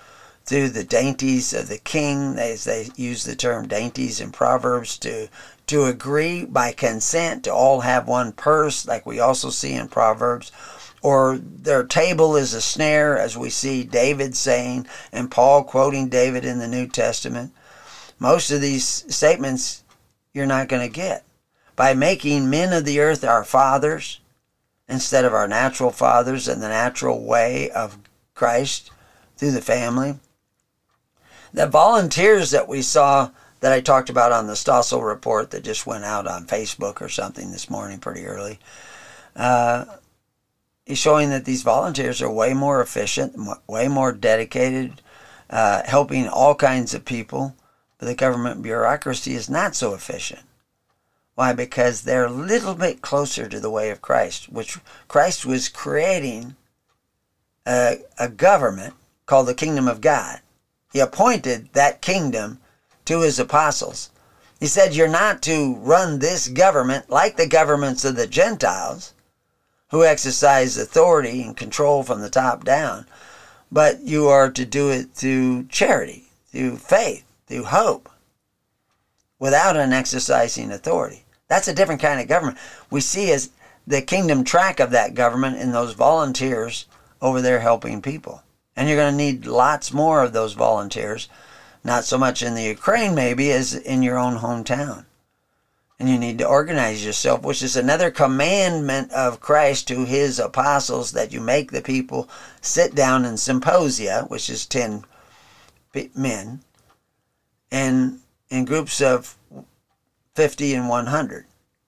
through the dainties of the king, as they use the term dainties in Proverbs, to to agree by consent to all have one purse, like we also see in Proverbs. Or their table is a snare, as we see David saying, and Paul quoting David in the New Testament. Most of these statements you're not going to get. By making men of the earth our fathers, instead of our natural fathers and the natural way of Christ through the family. The volunteers that we saw, that I talked about on the Stossel report that just went out on Facebook or something this morning pretty early, uh, is showing that these volunteers are way more efficient, way more dedicated, uh, helping all kinds of people. But the government bureaucracy is not so efficient. Why? Because they're a little bit closer to the way of Christ, which Christ was creating a, a government called the Kingdom of God. He appointed that kingdom to his apostles. He said, you're not to run this government like the governments of the Gentiles, who exercise authority and control from the top down, but you are to do it through charity, through faith, through hope, without an exercising authority. That's a different kind of government. We see as the kingdom track of that government in those volunteers over there helping people. And you're going to need lots more of those volunteers, not so much in the Ukraine maybe as in your own hometown. And you need to organize yourself, which is another commandment of Christ to his apostles, that you make the people sit down in symposia, which is ten men, and in groups of fifty and one hundred.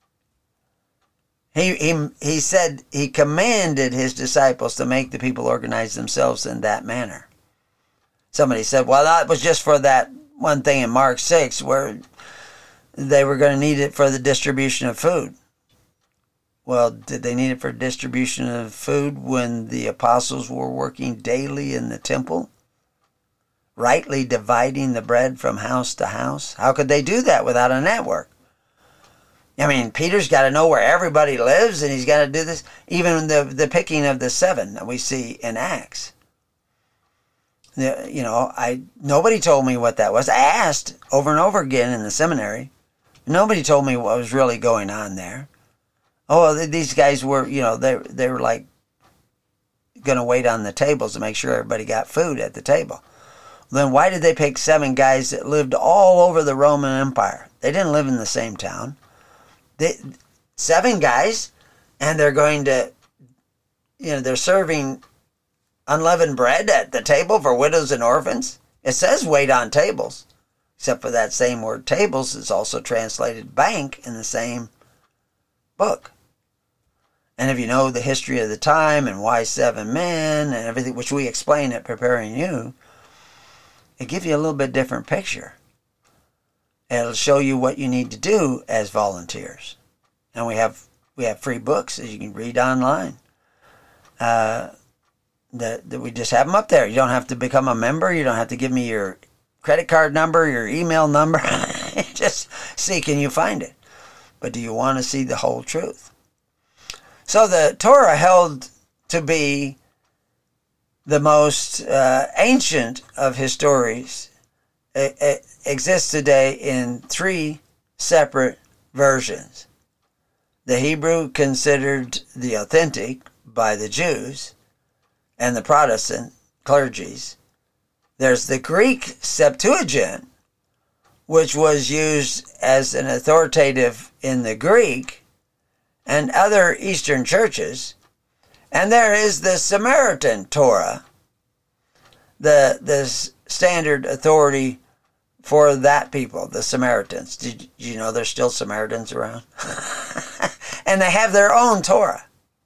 He, he, he said he commanded his disciples to make the people organize themselves in that manner. Somebody said, well, that was just for that one thing in Mark six where they were going to need it for the distribution of food. Well, did they need it for distribution of food when the apostles were working daily in the temple, rightly dividing the bread from house to house? How could they do that without a network? I mean, Peter's got to know where everybody lives, and he's got to do this. Even the, the picking of the seven that we see in Acts. The, you know, I nobody told me what that was. I asked over and over again in the seminary. Nobody told me what was really going on there. Oh, these guys were, you know, they they were like going to wait on the tables to make sure everybody got food at the table. Then why did they pick seven guys that lived all over the Roman Empire? They didn't live in the same town. They, seven guys, and they're going to, you know, they're serving unleavened bread at the table for widows and orphans. It says wait on tables, except for that same word tables is also translated bank in the same book. And if you know the history of the time and why seven men and everything, which we explain at Preparing You, it gives you a little bit different picture. It'll show you what you need to do as volunteers. And we have we have free books that you can read online. Uh, that, that we just have them up there. You don't have to become a member. You don't have to give me your credit card number, your email number. Just see, can you find it? But do you want to see the whole truth? So the Torah held to be the most uh, ancient of his stories. It, it exists today in three separate versions. The Hebrew considered the authentic by the Jews and the Protestant clergies. There's the Greek Septuagint, which was used as an authoritative in the Greek and other Eastern churches. And there is the Samaritan Torah, the, the standard authority for that people, the Samaritans. Did you know there's still Samaritans around? And they have their own Torah.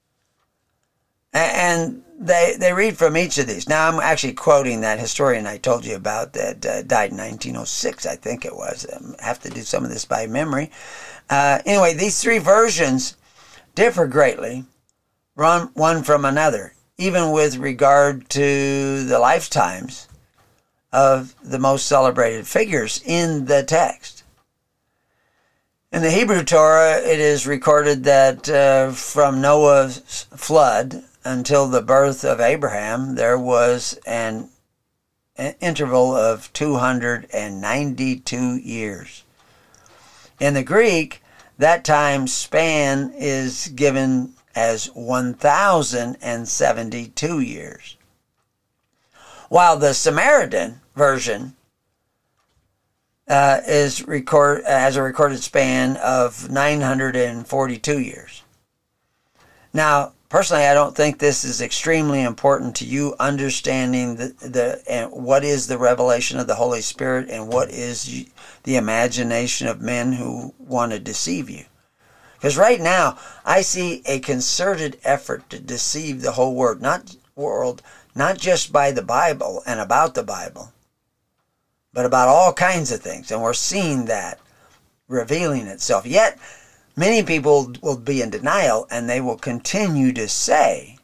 And they they read from each of these. Now, I'm actually quoting that historian I told you about that uh, died in nineteen oh six, I think it was. I have to do some of this by memory. Uh, anyway, these three versions differ greatly, one, one from another, even with regard to the lifetimes of the most celebrated figures in the text. In the Hebrew Torah, it is recorded that uh, from Noah's flood until the birth of Abraham, there was an interval of two hundred ninety-two years. In the Greek, that time span is given as one thousand seventy-two years, while the Samaritan version uh, is record has a recorded span of nine hundred forty-two years. Now, personally, I don't think this is extremely important to you understanding the, the and what is the revelation of the Holy Spirit and what is the imagination of men who want to deceive you. Because right now, I see a concerted effort to deceive the whole world, not world, not just by the Bible and about the Bible, but about all kinds of things. And we're seeing that revealing itself. Yet, many people will be in denial, and they will continue to say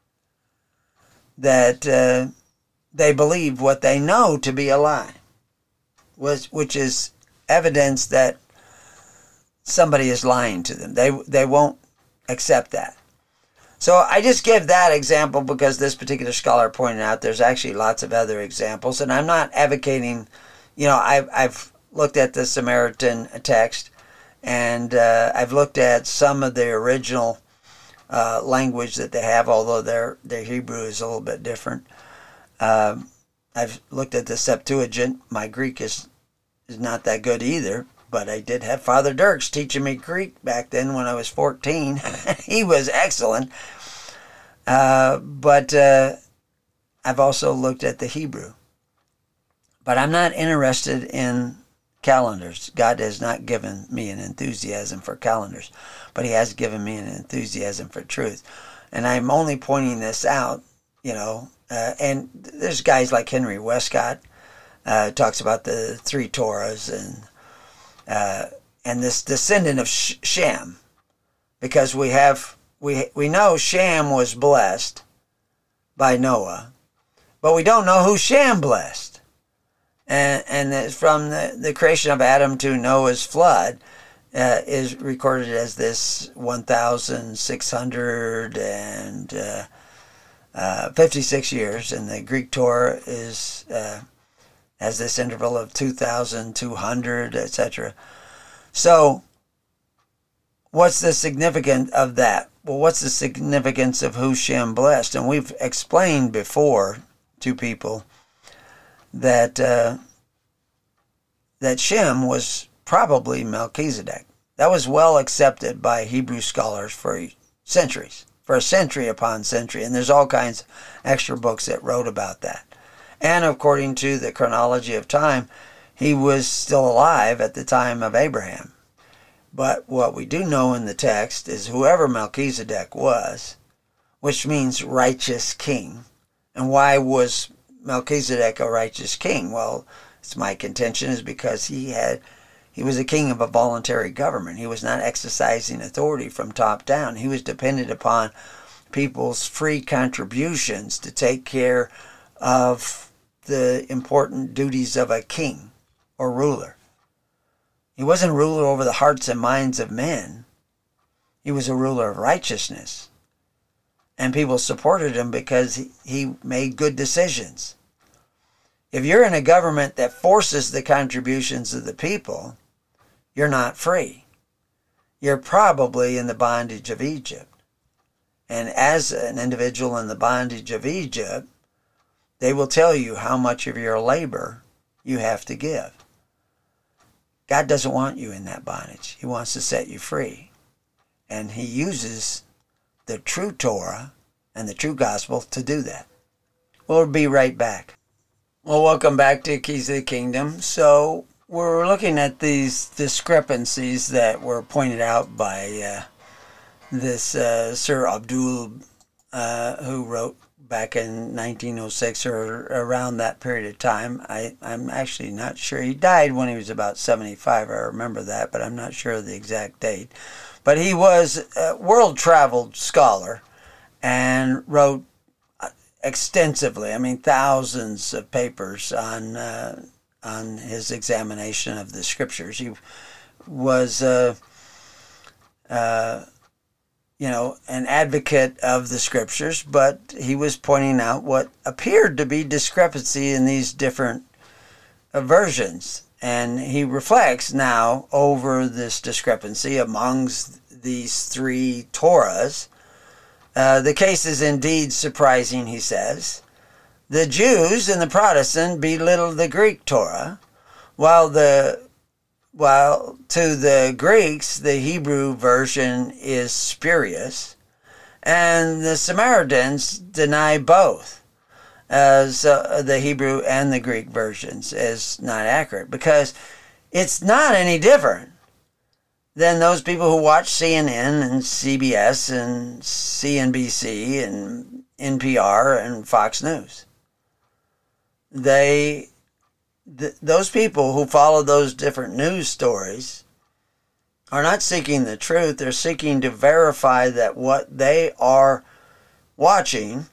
that uh, they believe what they know to be a lie, which, which is evidence that somebody is lying to them. They they won't accept that. So I just give that example because this particular scholar pointed out there's actually lots of other examples, and I'm not advocating, you know, I've, I've looked at the Samaritan text, and uh, I've looked at some of the original uh, language that they have, although their their Hebrew is a little bit different. Um, I've looked at the Septuagint. My Greek is is not that good either, but I did have Father Dirks teaching me Greek back then when I was fourteen. He was excellent. Uh, but uh, I've also looked at the Hebrew. But I'm not interested in calendars. God has not given me an enthusiasm for calendars, but he has given me an enthusiasm for truth. And I'm only pointing this out, you know, uh, and there's guys like Henry Westcott, uh, talks about the three Torahs and uh, and this descendant of Shem, because we have we we know Shem was blessed by Noah, but we don't know who Shem blessed. And, and from the, the creation of Adam to Noah's flood uh, is recorded as this one thousand six hundred fifty-six years, and the Greek Torah is uh, has this interval of two thousand two hundred, et cetera. So, what's the significance of that? Well, what's the significance of who Shem blessed? And we've explained before to people that uh, that Shem was probably Melchizedek. That was well accepted by Hebrew scholars for centuries, for a century upon century. And there's all kinds of extra books that wrote about that. And according to the chronology of time, he was still alive at the time of Abraham. But what we do know in the text is whoever Melchizedek was, which means righteous king. And why was Melchizedek a righteous king? Well, it's my contention is because he had he was a king of a voluntary government. He was not exercising authority from top down. He was dependent upon people's free contributions to take care of the important duties of a king or ruler. He wasn't a ruler over the hearts and minds of men. He was a ruler of righteousness. And people supported him because he, he made good decisions. If you're in a government that forces the contributions of the people, you're not free. You're probably in the bondage of Egypt. And as an individual in the bondage of Egypt, they will tell you how much of your labor you have to give. God doesn't want you in that bondage. He wants to set you free. And he uses the true Torah and the true gospel to do that. We'll be right back. Well, welcome back to Keys of the Kingdom. So we're looking at these discrepancies that were pointed out by uh, this uh, Sir Abdul, uh, who wrote back in nineteen oh six or around that period of time. I, I'm actually not sure. He died when he was about seventy-five. I remember that, but I'm not sure of the exact date. But he was a world-traveled scholar and wrote extensively, I mean thousands of papers on uh, on his examination of the scriptures. He was uh, uh, you know, an advocate of the scriptures, but he was pointing out what appeared to be discrepancy in these different uh, versions. And he reflects now over this discrepancy amongst these three Torahs. Uh, the case is indeed surprising, he says. The Jews and the Protestant belittle the Greek Torah, while the while to the Greeks the Hebrew version is spurious, and the Samaritans deny both, as uh, the Hebrew and the Greek versions as not accurate, because it's not any different than those people who watch C N N and C B S and C N B C and N P R and Fox News. They, th- those people who follow those different news stories are not seeking the truth. They're seeking to verify that what they are watching,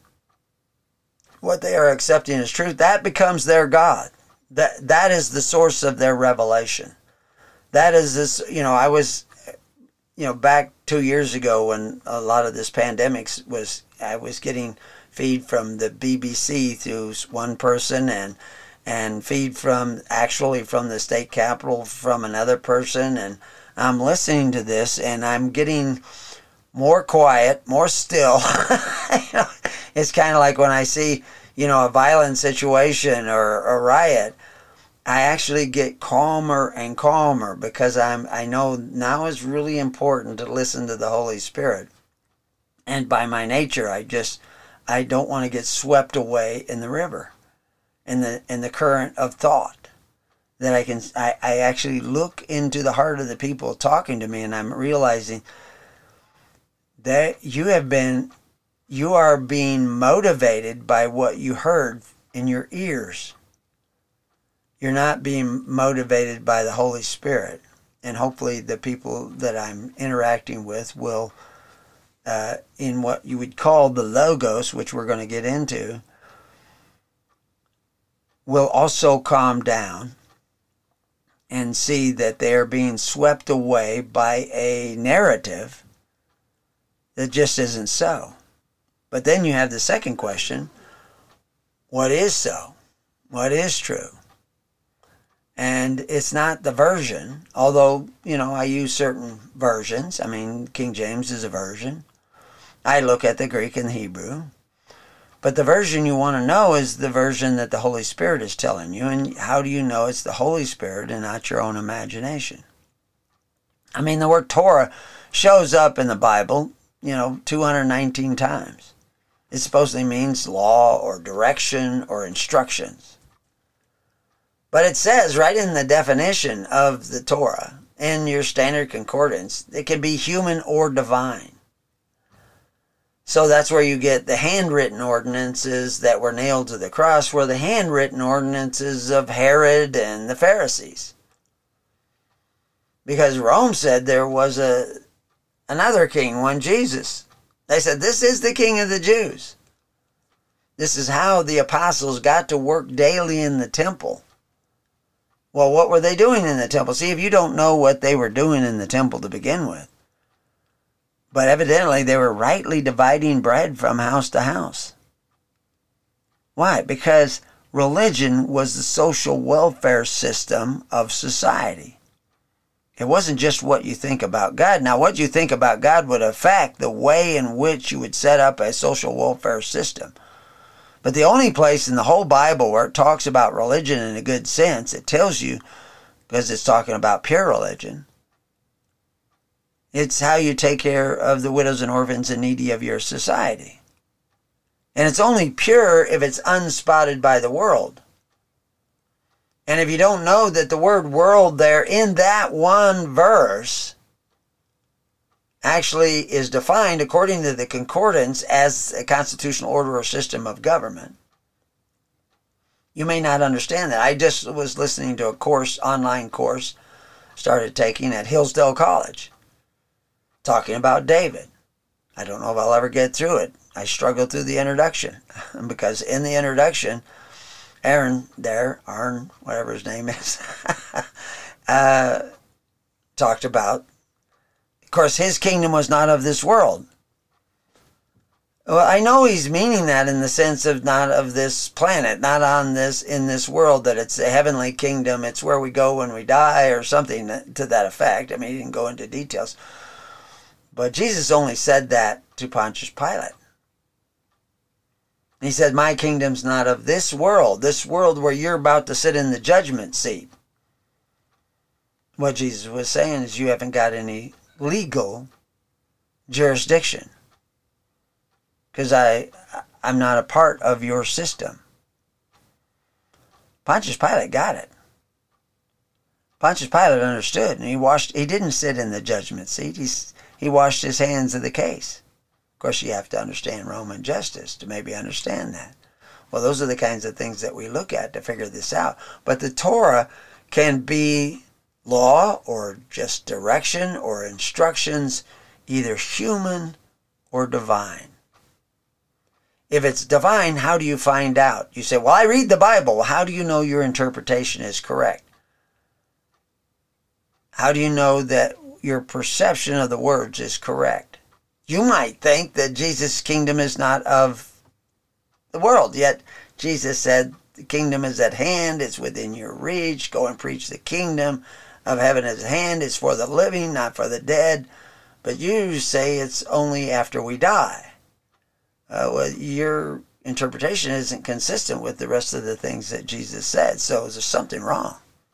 what they are accepting as truth, that becomes their God. That that is the source of their revelation. That is this, you know, I was, you know, back two years ago when a lot of this pandemic was, I was getting feed from the B B C through one person and and feed from, actually from the state capitol from another person. And I'm listening to this and I'm getting more quiet, more still. It's kind of like when I see, you know, a violent situation or a riot, I actually get calmer and calmer because I'm I know now is really important to listen to the Holy Spirit. And by my nature, I just I don't want to get swept away in the river, in the in the current of thought. That I can I, I actually look into the heart of the people talking to me, and I'm realizing that you have been you are being motivated by what you heard in your ears. You're not being motivated by the Holy Spirit. And hopefully the people that I'm interacting with will, uh, in what you would call the Logos, which we're going to get into, will also calm down and see that they are being swept away by a narrative that just isn't so. But then you have the second question, what is so? What is true? And it's not the version, although, you know, I use certain versions. I mean, King James is a version. I look at the Greek and the Hebrew. But the version you want to know is the version that the Holy Spirit is telling you. And how do you know it's the Holy Spirit and not your own imagination? I mean, the word Torah shows up in the Bible, you know, two hundred nineteen times. It supposedly means law or direction or instructions. But it says right in the definition of the Torah, in your standard concordance, it can be human or divine. So that's where you get the handwritten ordinances that were nailed to the cross, were the handwritten ordinances of Herod and the Pharisees. Because Rome said there was a another king, one Jesus. They said, this is the King of the Jews. This is how the apostles got to work daily in the temple. Well, what were they doing in the temple? See, if you don't know what they were doing in the temple to begin with. But evidently they were rightly dividing bread from house to house. Why? Because religion was the social welfare system of society. It wasn't just what you think about God. Now, what you think about God would affect the way in which you would set up a social welfare system. But the only place in the whole Bible where it talks about religion in a good sense, it tells you, because it's talking about pure religion, it's how you take care of the widows and orphans and needy of your society. And it's only pure if it's unspotted by the world. And if you don't know that the word world there in that one verse actually is defined according to the concordance as a constitutional order or system of government, you may not understand that. I just was listening to a course, online course, started taking at Hillsdale College, talking about David. I don't know if I'll ever get through it. I struggled through the introduction because in the introduction, Aaron there, Aaron, whatever his name is, uh, talked about, of course, his kingdom was not of this world. Well, I know he's meaning that in the sense of not of this planet, not on this, in this world, that it's a heavenly kingdom. It's where we go when we die or something to that effect. I mean, he didn't go into details. But Jesus only said that to Pontius Pilate. He said, my kingdom's not of this world, this world where you're about to sit in the judgment seat. What Jesus was saying is you haven't got any legal jurisdiction. Because I, I'm not a part of your system. Pontius Pilate got it. Pontius Pilate understood, and he washed. He didn't sit in the judgment seat. He's, he washed his hands of the case. Of course, you have to understand Roman justice to maybe understand that. Well, those are the kinds of things that we look at to figure this out. But the Torah can be law or just direction or instructions, either human or divine. If it's divine, how do you find out? You say, well, I read the Bible. Well, how do you know your interpretation is correct? How do you know that your perception of the words is correct? You might think that Jesus' kingdom is not of the world, yet Jesus said the kingdom is at hand, it's within your reach, go and preach the kingdom of heaven at hand, it's for the living, not for the dead. But you say it's only after we die. Uh, well, your interpretation isn't consistent with the rest of the things that Jesus said, so is there something wrong?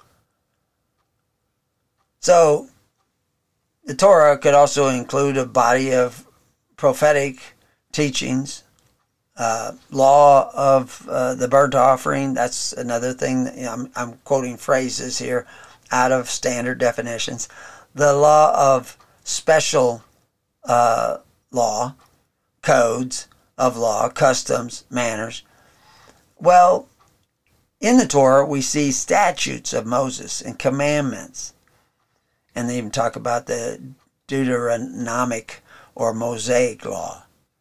So, the Torah could also include a body of prophetic teachings, uh, law of uh, the burnt offering. That's another thing. That, you know, I'm, I'm quoting phrases here out of standard definitions. The law of special uh, law, codes of law, customs, manners. Well, in the Torah, we see statutes of Moses and commandments. And they even talk about the Deuteronomic or Mosaic law.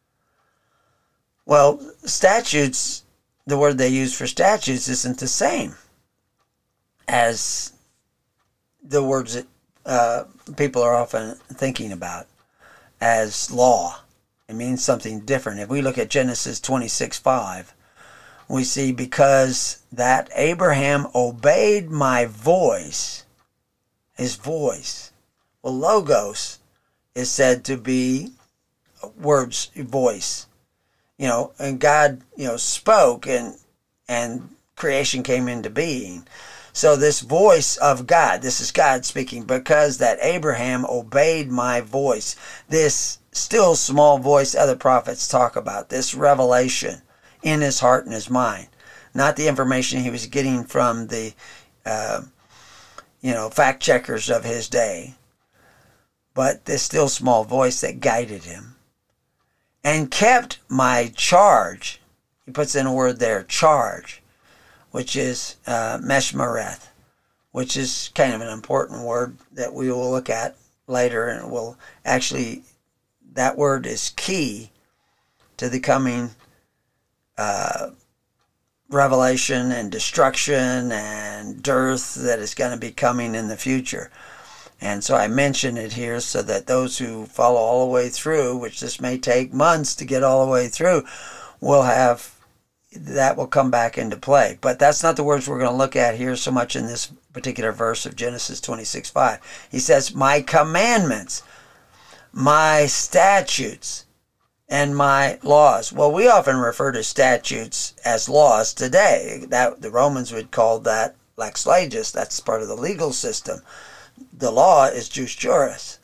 Well, statutes, the word they use for statutes isn't the same as the words that uh, people are often thinking about as law. It means something different. If we look at Genesis twenty-six five, we see, because that Abraham obeyed my voice, his voice. Well, logos is said to be words, voice. You know, and God, you know, spoke and and creation came into being. So this voice of God, this is God speaking, because that Abraham obeyed my voice. This still small voice other prophets talk about, this revelation in his heart and his mind. Not the information he was getting from the, uh, you know, fact checkers of his day, but this still small voice that guided him. And kept my charge. He puts in a word there, charge, which is uh, meshmareth, which is kind of an important word that we will look at later, and will actually, that word is key to the coming uh, revelation and destruction and dearth that is going to be coming in the future. And so I mention it here so that those who follow all the way through, which this may take months to get all the way through, will have, that will come back into play. But that's not the words we're going to look at here so much in this particular verse of Genesis twenty-six five. He says, my commandments, my statutes, and my laws. Well, we often refer to statutes as laws today. That the Romans would call that lex legis. That's part of the legal system. The law is jus juris.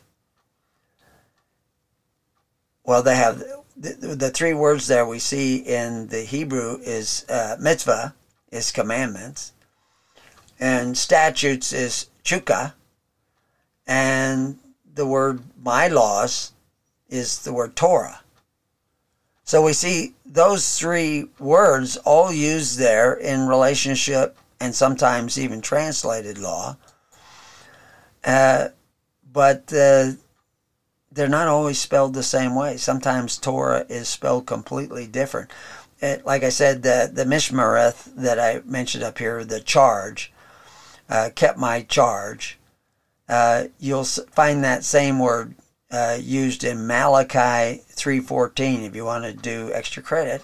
Well, they have the, the three words there we see in the Hebrew is uh, mitzvah, is commandments, and statutes is chukah, and the word my laws is the word Torah. So we see those three words all used there in relationship and sometimes even translated law. Uh, but uh, they're not always spelled the same way. Sometimes Torah is spelled completely different. It, like I said, the, the mishmareth that I mentioned up here, the charge, uh, kept my charge. Uh, you'll find that same word uh, used in Malachi three fourteen, if you want to do extra credit,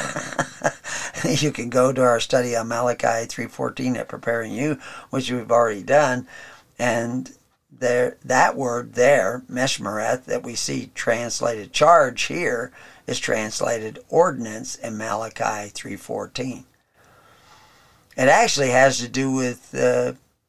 you can go to our study on Malachi three fourteen at Preparing You, which we've already done. And there, that word there, Meshmereth, that we see translated charge here, is translated ordinance in Malachi three fourteen. It actually has to do with uh,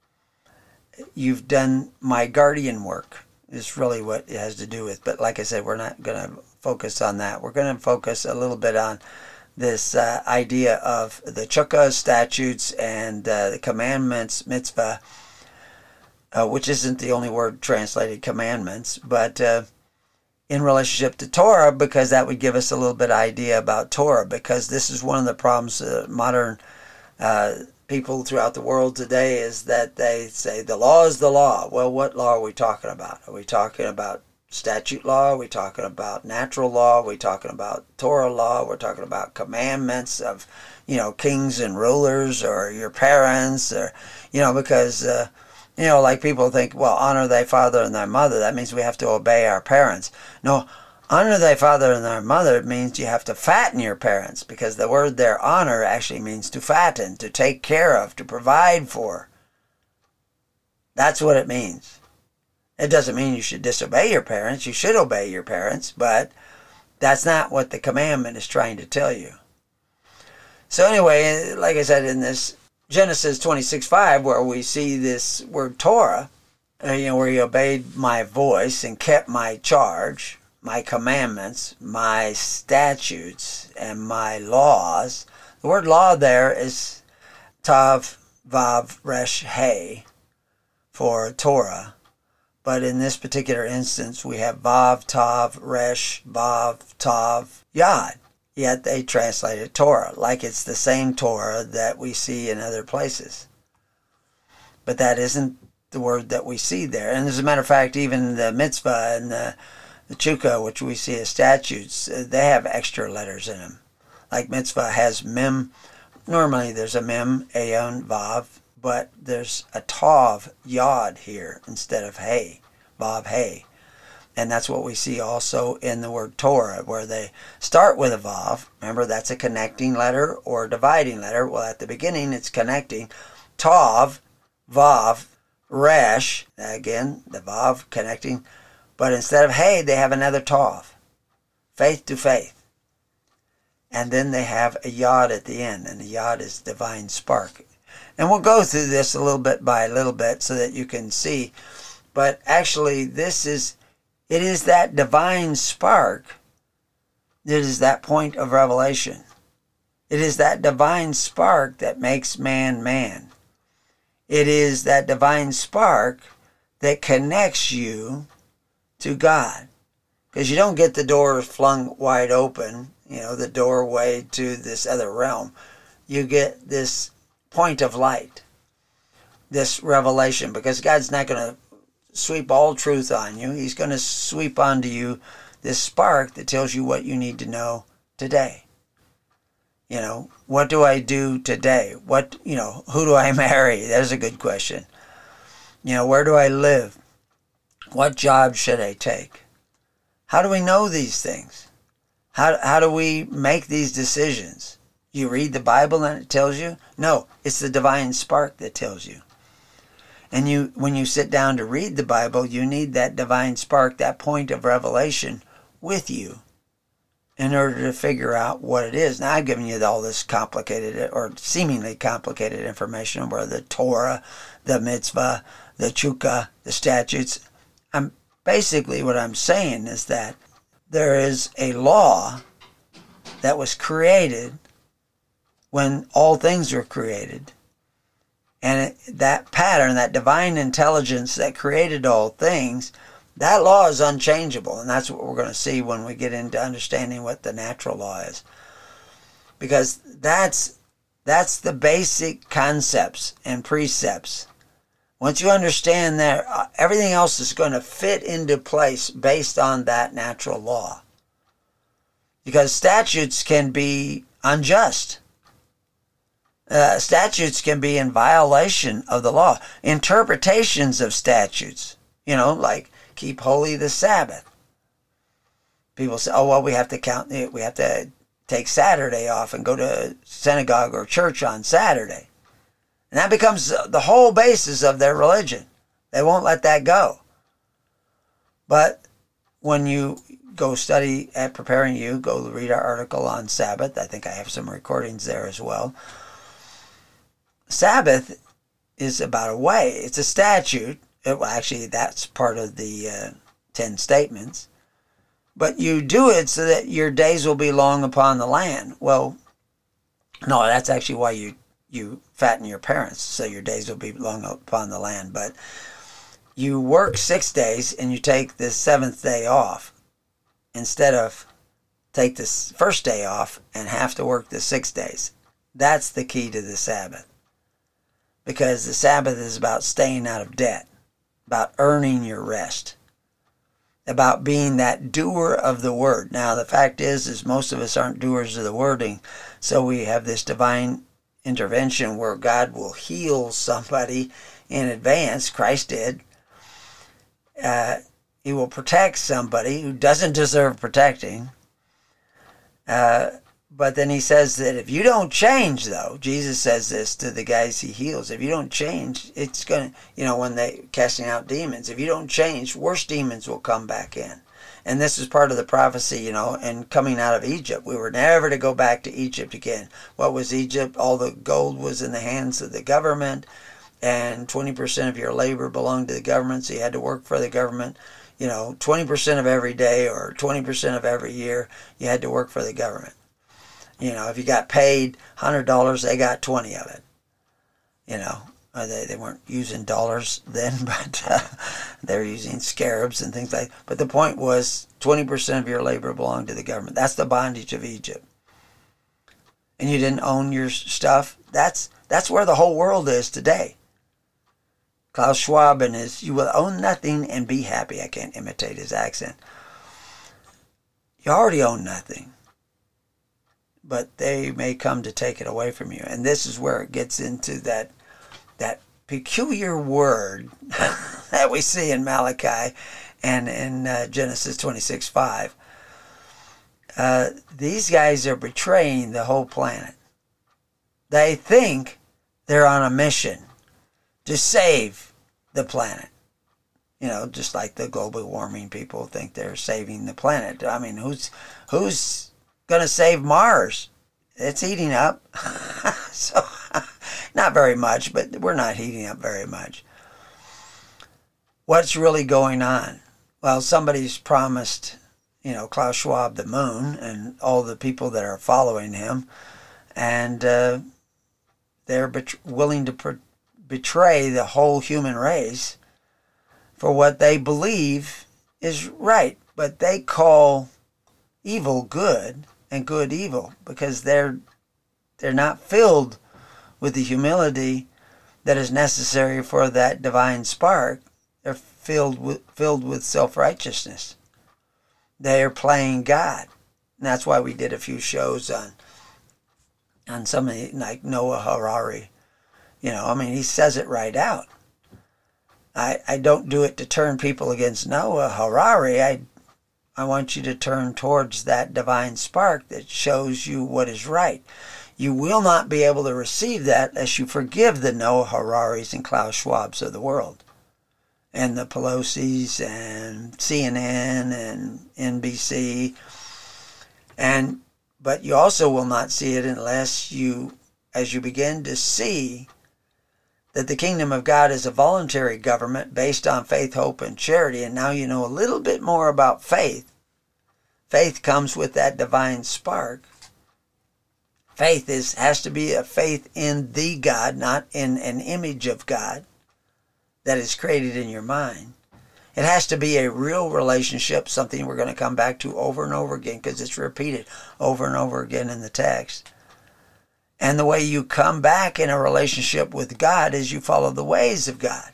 you've done my guardian work. Is really what it has to do with. But like I said, we're not going to focus on that. We're going to focus a little bit on this uh, idea of the Chuka statutes and uh, the commandments, mitzvah, uh, which isn't the only word translated commandments, but uh, in relationship to Torah, because that would give us a little bit of idea about Torah, because this is one of the problems uh, modern uh, people throughout the world today is that they say the law is the law. Well, what law are we talking about? Are we talking about statute law? Are we talking about natural law? Are we talking about Torah law? We're talking about commandments of, you know, kings and rulers or your parents, or, you know, because, uh, you know, like people think, well, honor thy father and thy mother. That means we have to obey our parents. No, honor thy father and thy mother means you have to fatten your parents, because the word there, honor, actually means to fatten, to take care of, to provide for. That's what it means. It doesn't mean you should disobey your parents. You should obey your parents, but that's not what the commandment is trying to tell you. So anyway, like I said, in this Genesis twenty-six five, where we see this word Torah, uh, you know, where you obeyed my voice and kept my charge, my commandments, my statutes, and my laws. The word law there is Tav, Vav, Resh, He for Torah. But in this particular instance, we have Vav, Tav, Resh, Vav, Tav, Yod. Yet they translate it Torah, like it's the same Torah that we see in other places. But that isn't the word that we see there. And as a matter of fact, even the mitzvah and the The Chuka, which we see as statutes, they have extra letters in them. Like mitzvah has mem. Normally there's a mem, ayon, vav, but there's a tav, yod here instead of hey, vav, hey. And that's what we see also in the word Torah, where they start with a vav. Remember, that's a connecting letter or a dividing letter. Well, at the beginning it's connecting. Tav, vav, resh, again, the vav connecting. But instead of hey, they have another tav, faith to faith. And then they have a yod at the end, and the yod is divine spark. And we'll go through this a little bit by little bit so that you can see. But actually, this is, it is that divine spark that is that point of revelation. It is that divine spark that makes man man. It is that divine spark that connects you to God, because you don't get the door flung wide open, you know, the doorway to this other realm. You get this point of light, this revelation, because God's not going to sweep all truth on you. He's going to sweep onto you this spark that tells you what you need to know today. You know, what do I do today? What, you know, who do I marry? That's a good question. You know, where do I live? What job should I take? How do we know these things? How, how do we make these decisions? You read the Bible and it tells you? No, it's the divine spark that tells you. And you, when you sit down to read the Bible, you need that divine spark, that point of revelation with you in order to figure out what it is. Now, I've given you all this complicated or seemingly complicated information where the Torah, the mitzvah, the Chuka, the statutes. I'm basically what I'm saying is that there is a law that was created when all things were created. And it, that pattern, that divine intelligence that created all things, that law is unchangeable. And that's what we're going to see when we get into understanding what the natural law is. Because that's that's the basic concepts and precepts. Once you understand that, everything else is going to fit into place based on that natural law. Because statutes can be unjust. Uh, statutes can be in violation of the law. Interpretations of statutes, you know, like keep holy the Sabbath. People say, oh, well, we have to count, we have to take Saturday off and go to synagogue or church on Saturday. And that becomes the whole basis of their religion. They won't let that go. But when you go study at Preparing You, go read our article on Sabbath. I think I have some recordings there as well. Sabbath is about a way. It's a statute. It, well, actually, that's part of the uh, Ten Statements. But you do it so that your days will be long upon the land. Well, no, that's actually why you, you fatten your parents, so your days will be long upon the land. But you work six days and you take the seventh day off instead of take the first day off and have to work the six days. That's the key to the Sabbath. Because the Sabbath is about staying out of debt, about earning your rest, about being that doer of the word. Now, the fact is, is most of us aren't doers of the wording, so we have this divine intervention where God will heal somebody in advance. Christ did. Uh, he will protect somebody who doesn't deserve protecting. Uh, but then he says that if you don't change, though, Jesus says this to the guys he heals, if you don't change, it's going to, you know, when they casting out demons, if you don't change, worse demons will come back in. And this is part of the prophecy, you know, and coming out of Egypt. We were never to go back to Egypt again. What was Egypt? All the gold was in the hands of the government, and twenty percent of your labor belonged to the government, so you had to work for the government. You know, twenty percent of every day or twenty percent of every year, you had to work for the government. You know, if you got paid one hundred dollars, they got twenty of it. You know, they, they weren't using dollars then, but uh, they were using scarabs and things like that. But the point was twenty percent of your labor belonged to the government. That's the bondage of Egypt. And you didn't own your stuff. That's that's where the whole world is today. Klaus Schwab and his, you will own nothing and be happy. I can't imitate his accent. You already own nothing. But they may come to take it away from you. And this is where it gets into that that peculiar word that we see in Malachi and in uh, Genesis twenty-six five. Uh, these guys are betraying the whole planet. They think they're on a mission to save the planet. You know, just like the global warming people think they're saving the planet. I mean, who's who's going to save Mars? It's heating up. So, not very much, but we're not heating up very much. What's really going on? Well, somebody's promised, you know, Klaus Schwab the moon and all the people that are following him, and uh, they're bet- willing to per- betray the whole human race for what they believe is right. But they call evil good and good evil because they're they're not filled with the humility that is necessary for that divine spark. They're filled with filled with self-righteousness. They are playing God. And that's why we did a few shows on on somebody like Noah Harari. You know, I mean, he says it right out. I I don't do it to turn people against Noah Harari. I I want you to turn towards that divine spark that shows you what is right. You will not be able to receive that unless you forgive the Noah Hararis and Klaus Schwabs of the world, and the Pelosi's and C N N and N B C. And but you also will not see it unless you, as you begin to see that the kingdom of God is a voluntary government based on faith, hope, and charity. And now you know a little bit more about faith. Faith comes with that divine spark. Faith is has to be a faith in the God, not in an image of God that is created in your mind. It has to be a real relationship, something we're going to come back to over and over again because it's repeated over and over again in the text. And the way you come back in a relationship with God is you follow the ways of God.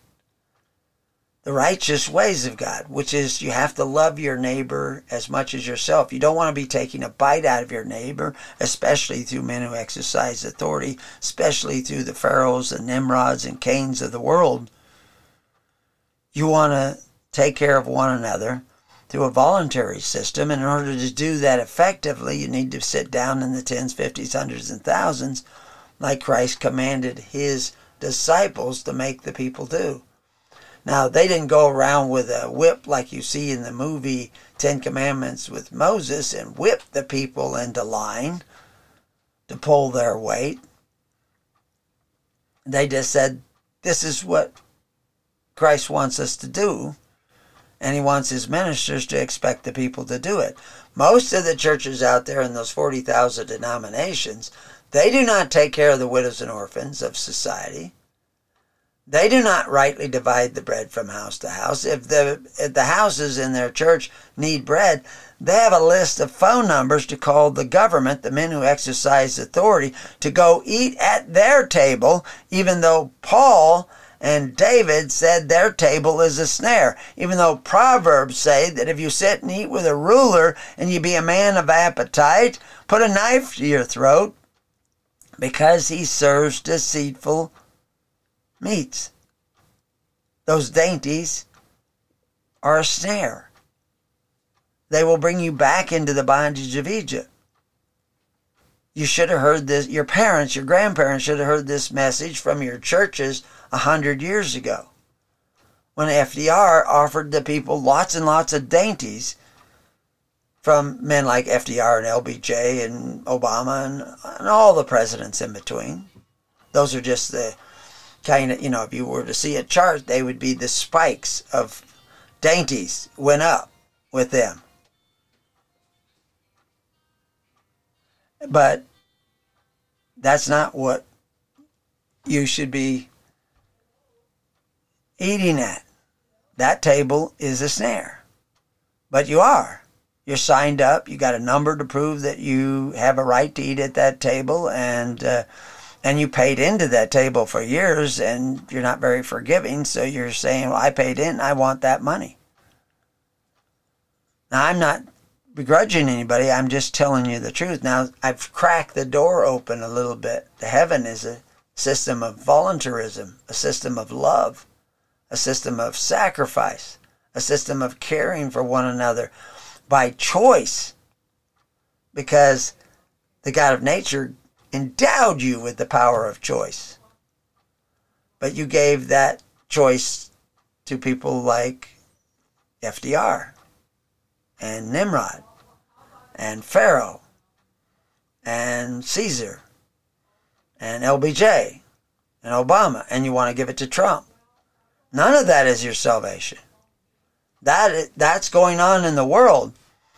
The righteous ways of God, which is you have to love your neighbor as much as yourself. You don't want to be taking a bite out of your neighbor, especially through men who exercise authority, especially through the Pharaohs and Nimrods and Cains of the world. You want to take care of one another. through a voluntary system. And in order to do that effectively, you need to sit down in the tens, fifties, hundreds, and thousands, like Christ commanded his disciples to make the people do. Now, they didn't go around with a whip like you see in the movie Ten Commandments with Moses and whip the people into line to pull their weight. They just said, this is what Christ wants us to do, and he wants his ministers to expect the people to do it. Most of the churches out there in those forty thousand denominations, they do not take care of the widows and orphans of society. They do not rightly divide the bread from house to house. If the, if the houses in their church need bread, they have a list of phone numbers to call the government, the men who exercise authority, to go eat at their table, even though Paul and David said their table is a snare. Even though Proverbs say that if you sit and eat with a ruler and you be a man of appetite, put a knife to your throat, because he serves deceitful meats. Those dainties are a snare. They will bring you back into the bondage of Egypt. You should have heard this, your parents, your grandparents should have heard this message from your churches a hundred years ago, when F D R offered the people lots and lots of dainties from men like F D R and L B J and Obama and, and all the presidents in between. Those are just the kind of, you know, if you were to see a chart, they would be the spikes of dainties went up with them. But that's not what you should be eating at. That table is a snare. But you are. You're signed up. You got a number to prove that you have a right to eat at that table, and uh, and you paid into that table for years, and you're not very forgiving, so you're saying, well, I paid in, I want that money. Now, I'm not begrudging anybody, I'm just telling you the truth. Now, I've cracked the door open a little bit. The heaven is a system of voluntarism, a system of love, a system of sacrifice, a system of caring for one another by choice, because the God of nature endowed you with the power of choice. But you gave that choice to people like F D R and Nimrod and Pharaoh and Caesar and L B J and Obama, and you want to give it to Trump. None of that is your salvation. That that's going on in the world.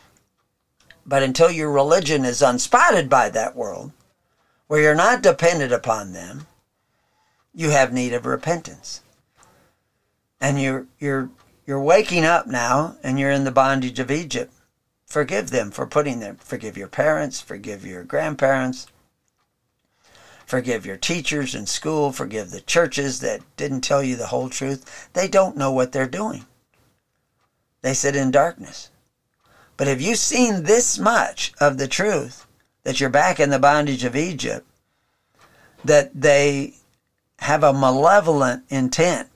But until your religion is unspotted by that world, where you're not dependent upon them, you have need of repentance. And you're you're you're waking up now, and you're in the bondage of Egypt. Forgive them for putting them. Forgive your parents. Forgive your grandparents. Forgive your teachers in school. Forgive the churches that didn't tell you the whole truth. They don't know what they're doing. They sit in darkness. But have you seen this much of the truth, that you're back in the bondage of Egypt, that they have a malevolent intent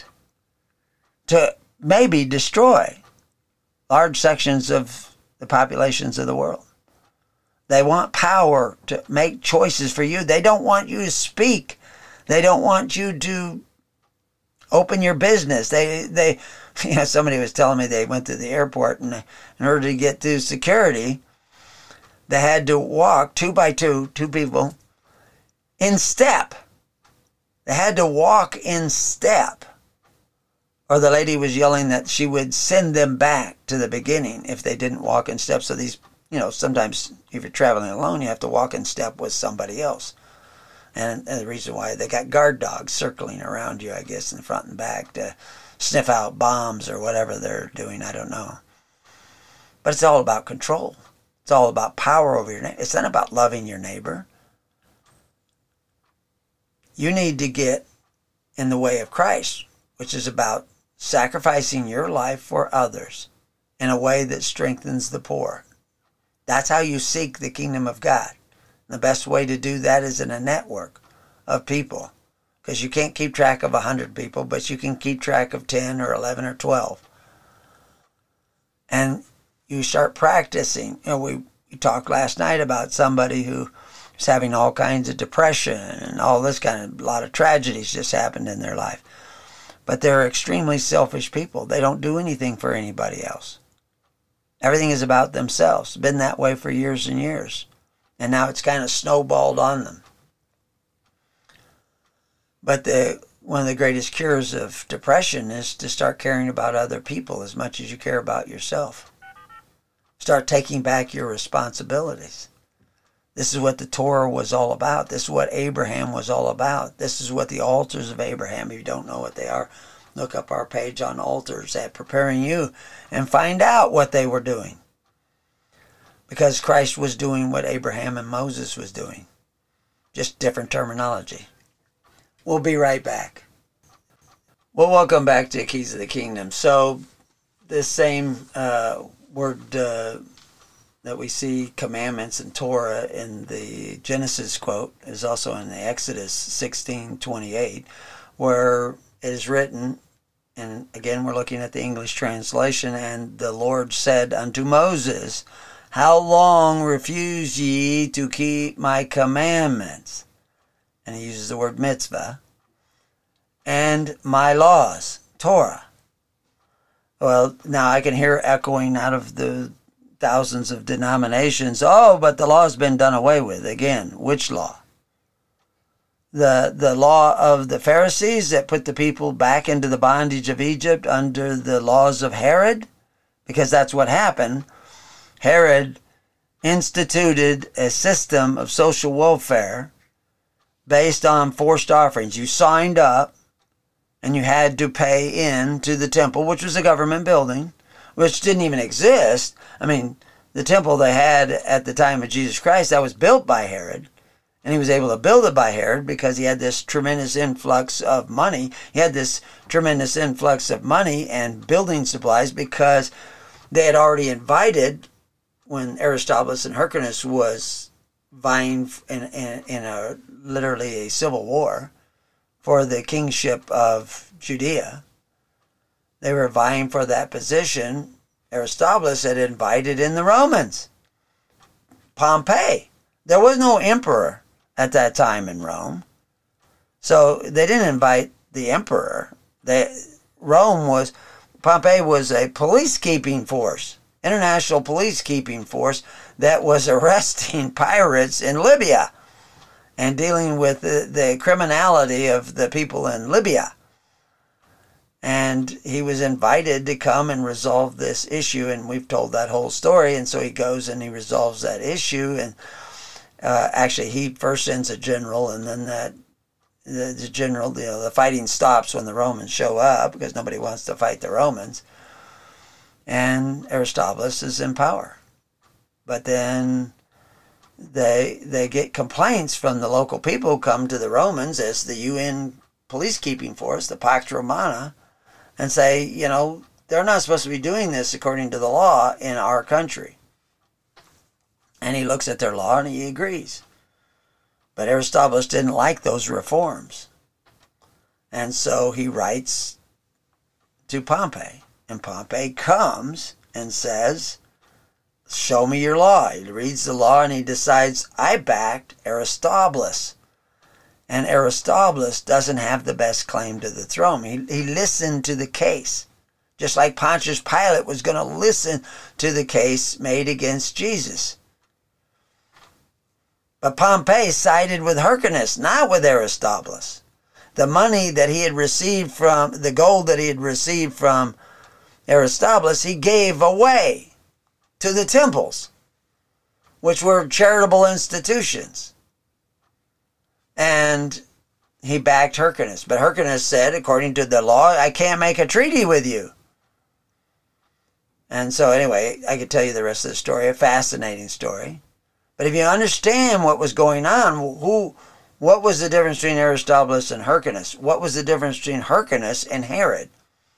to maybe destroy large sections of the populations of the world? They want power to make choices for you. They don't want you to speak. They don't want you to open your business. They, they, you know, somebody was telling me they went to the airport, and in order to get through security, they had to walk two by two, two people, in step. They had to walk in step. Or the lady was yelling that she would send them back to the beginning if they didn't walk in step. So these, you know, sometimes if you're traveling alone, you have to walk in step with somebody else. And, and the reason why they got guard dogs circling around you, I guess, in front and back to sniff out bombs or whatever they're doing, I don't know. But it's all about control. It's all about power over your neighbor. It's not about loving your neighbor. You need to get in the way of Christ, which is about sacrificing your life for others in a way that strengthens the poor. That's how you seek the kingdom of God. The best way to do that is in a network of people, because you can't keep track of a hundred people, but you can keep track of ten or eleven or twelve. And you start practicing. You know, we, we talked last night about somebody who was having all kinds of depression and all this kind of, a lot of tragedies just happened in their life. But they're extremely selfish people. They don't do anything for anybody else. Everything is about themselves. It's been that way for years and years. And now it's kind of snowballed on them. But the one of the greatest cures of depression is to start caring about other people as much as you care about yourself. Start taking back your responsibilities. This is what the Torah was all about. This is what Abraham was all about. This is what the altars of Abraham, if you don't know what they are, look up our page on altars at Preparing You and find out what they were doing. Because Christ was doing what Abraham and Moses was doing. Just different terminology. We'll be right back. Well, welcome back to Keys of the Kingdom. So, this same uh, word uh, that we see, commandments and Torah, in the Genesis quote is also in the Exodus sixteen twenty-eight, where it is written, and again we're looking at the English translation, and the Lord said unto Moses, how long refuse ye to keep my commandments? And he uses the word mitzvah. And my laws, Torah. Well, now I can hear echoing out of the thousands of denominations, oh, but the law's been done away with. Again, which law? The, the law of the Pharisees that put the people back into the bondage of Egypt under the laws of Herod? Because that's what happened. Herod instituted a system of social welfare based on forced offerings. You signed up and you had to pay in to the temple, which was a government building, which didn't even exist. I mean, the temple they had at the time of Jesus Christ, that was built by Herod, and he was able to build it by Herod because he had this tremendous influx of money. He had this tremendous influx of money and building supplies because they had already invited, when Aristobulus and Hyrcanus was vying in, in, in a literally a civil war for the kingship of Judea, they were vying for that position. Aristobulus had invited in the Romans. Pompey. There was no emperor at that time in Rome. So they didn't invite the emperor. They, Rome was, Pompey was a police-keeping force, international police-keeping force that was arresting pirates in Libya and dealing with the, the criminality of the people in Libya. And he was invited to come and resolve this issue, and we've told that whole story. And so he goes and he resolves that issue, and uh, actually he first sends a general, and then that the, the general, you know, the fighting stops when the Romans show up because nobody wants to fight the Romans, and Aristobulus is in power. But then they they get complaints from the local people who come to the Romans as the U N police-keeping force, the Pax Romana, and say, you know, they're not supposed to be doing this according to the law in our country. And he looks at their law and he agrees. But Aristobulus didn't like those reforms. And so he writes to Pompey. And Pompey comes and says, show me your law. He reads the law and he decides, I backed Aristobulus. And Aristobulus doesn't have the best claim to the throne. He, he listened to the case. Just like Pontius Pilate was going to listen to the case made against Jesus. But Pompey sided with Hyrcanus, not with Aristobulus. The money that he had received from, the gold that he had received from Aristobulus, he gave away to the temples, which were charitable institutions. And he backed Hyrcanus. But Hyrcanus said, according to the law, I can't make a treaty with you. And so anyway, I could tell you the rest of the story, a fascinating story. But if you understand what was going on, who, what was the difference between Aristobulus and Hyrcanus? What was the difference between Hyrcanus and Herod?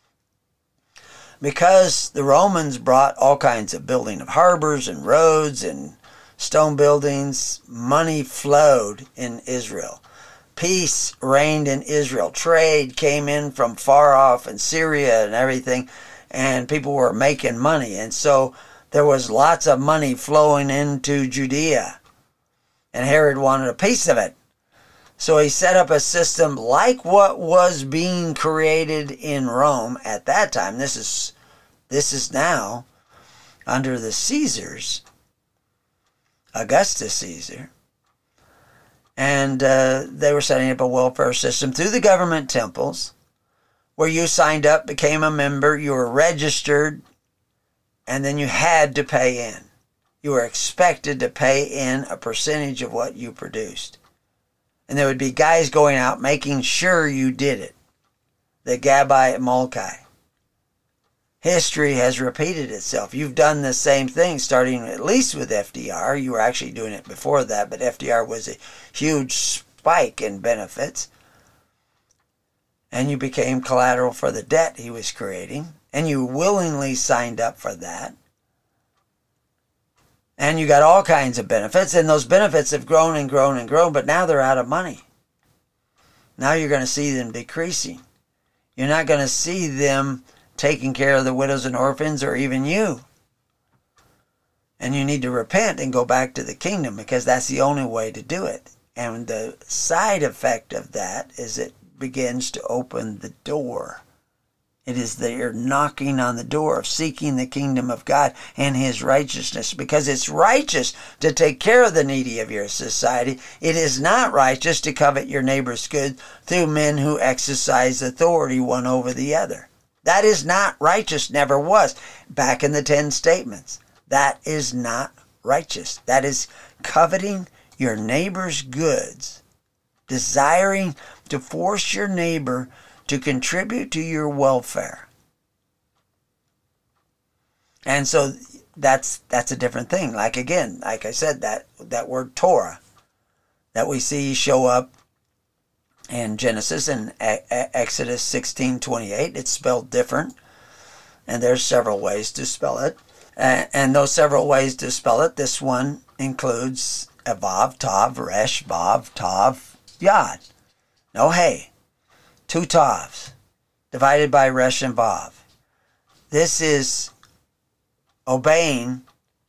Because the Romans brought all kinds of building of harbors and roads and stone buildings, money flowed in Israel. Peace reigned in Israel. Trade came in from far off in Syria and everything, and people were making money. And so there was lots of money flowing into Judea, and Herod wanted a piece of it. So he set up a system like what was being created in Rome at that time. This is, this is now under the Caesars, Augustus Caesar. And uh, they were setting up a welfare system through the government temples where you signed up, became a member, you were registered, and then you had to pay in. You were expected to pay in a percentage of what you produced. And there would be guys going out making sure you did it. The Gabbai at Molokai. History has repeated itself. You've done the same thing, starting at least with F D R. You were actually doing it before that, but F D R was a huge spike in benefits. And you became collateral for the debt he was creating. And you willingly signed up for that. And you got all kinds of benefits. And those benefits have grown and grown and grown, but now they're out of money. Now you're going to see them decreasing. You're not going to see them taking care of the widows and orphans or even you. And you need to repent and go back to the kingdom, because that's the only way to do it. And the side effect of that is it begins to open the door. It is they're knocking on the door of seeking the kingdom of God and his righteousness, because it's righteous to take care of the needy of your society. It is not righteous to covet your neighbor's goods through men who exercise authority one over the other. That is not righteous, never was. Back in the ten statements, that is not righteous. That is coveting your neighbor's goods, desiring to force your neighbor to contribute to your welfare. And so that's that's a different thing. Like again, like I said, that, that word Torah that we see show up in Genesis and Exodus sixteen twenty-eight, it's spelled different. And there's several ways to spell it. And those several ways to spell it, this one includes a Vav, Tav, Resh, Vav, Tav, Yod. No Hey. Two Tavs divided by Resh and Vav. This is obeying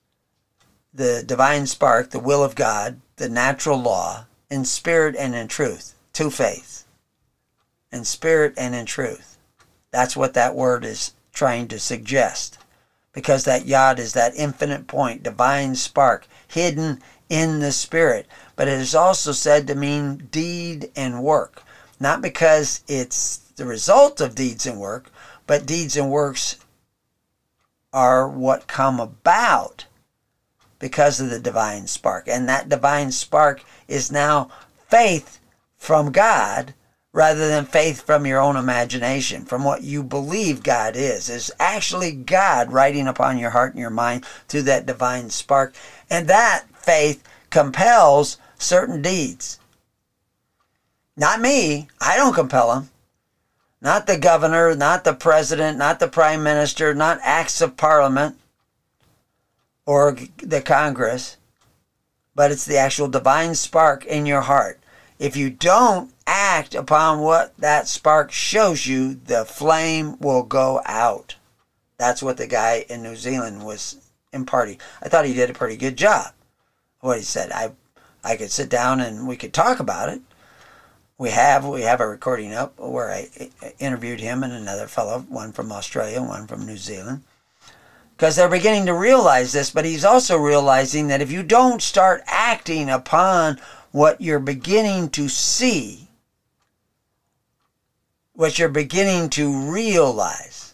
the divine spark, the will of God, the natural law, in spirit and in truth. Two faiths. In spirit and in truth. That's what that word is trying to suggest. Because that Yod is that infinite point, divine spark, hidden in the spirit. But it is also said to mean deed and work. Not because it's the result of deeds and work, but deeds and works are what come about because of the divine spark. And that divine spark is now faith from God rather than faith from your own imagination, from what you believe God is. It's actually God writing upon your heart and your mind through that divine spark. And that faith compels certain deeds. Not me. I don't compel them. Not the governor, not the president, not the prime minister, not acts of parliament or the Congress. But it's the actual divine spark in your heart. If you don't act upon what that spark shows you, the flame will go out. That's what the guy in New Zealand was imparting. I thought he did a pretty good job. What he said. I, I could sit down and we could talk about it. We have we have a recording up where I interviewed him and another fellow, one from Australia, one from New Zealand, because they're beginning to realize this. But he's also realizing that if you don't start acting upon what you're beginning to see, what you're beginning to realize,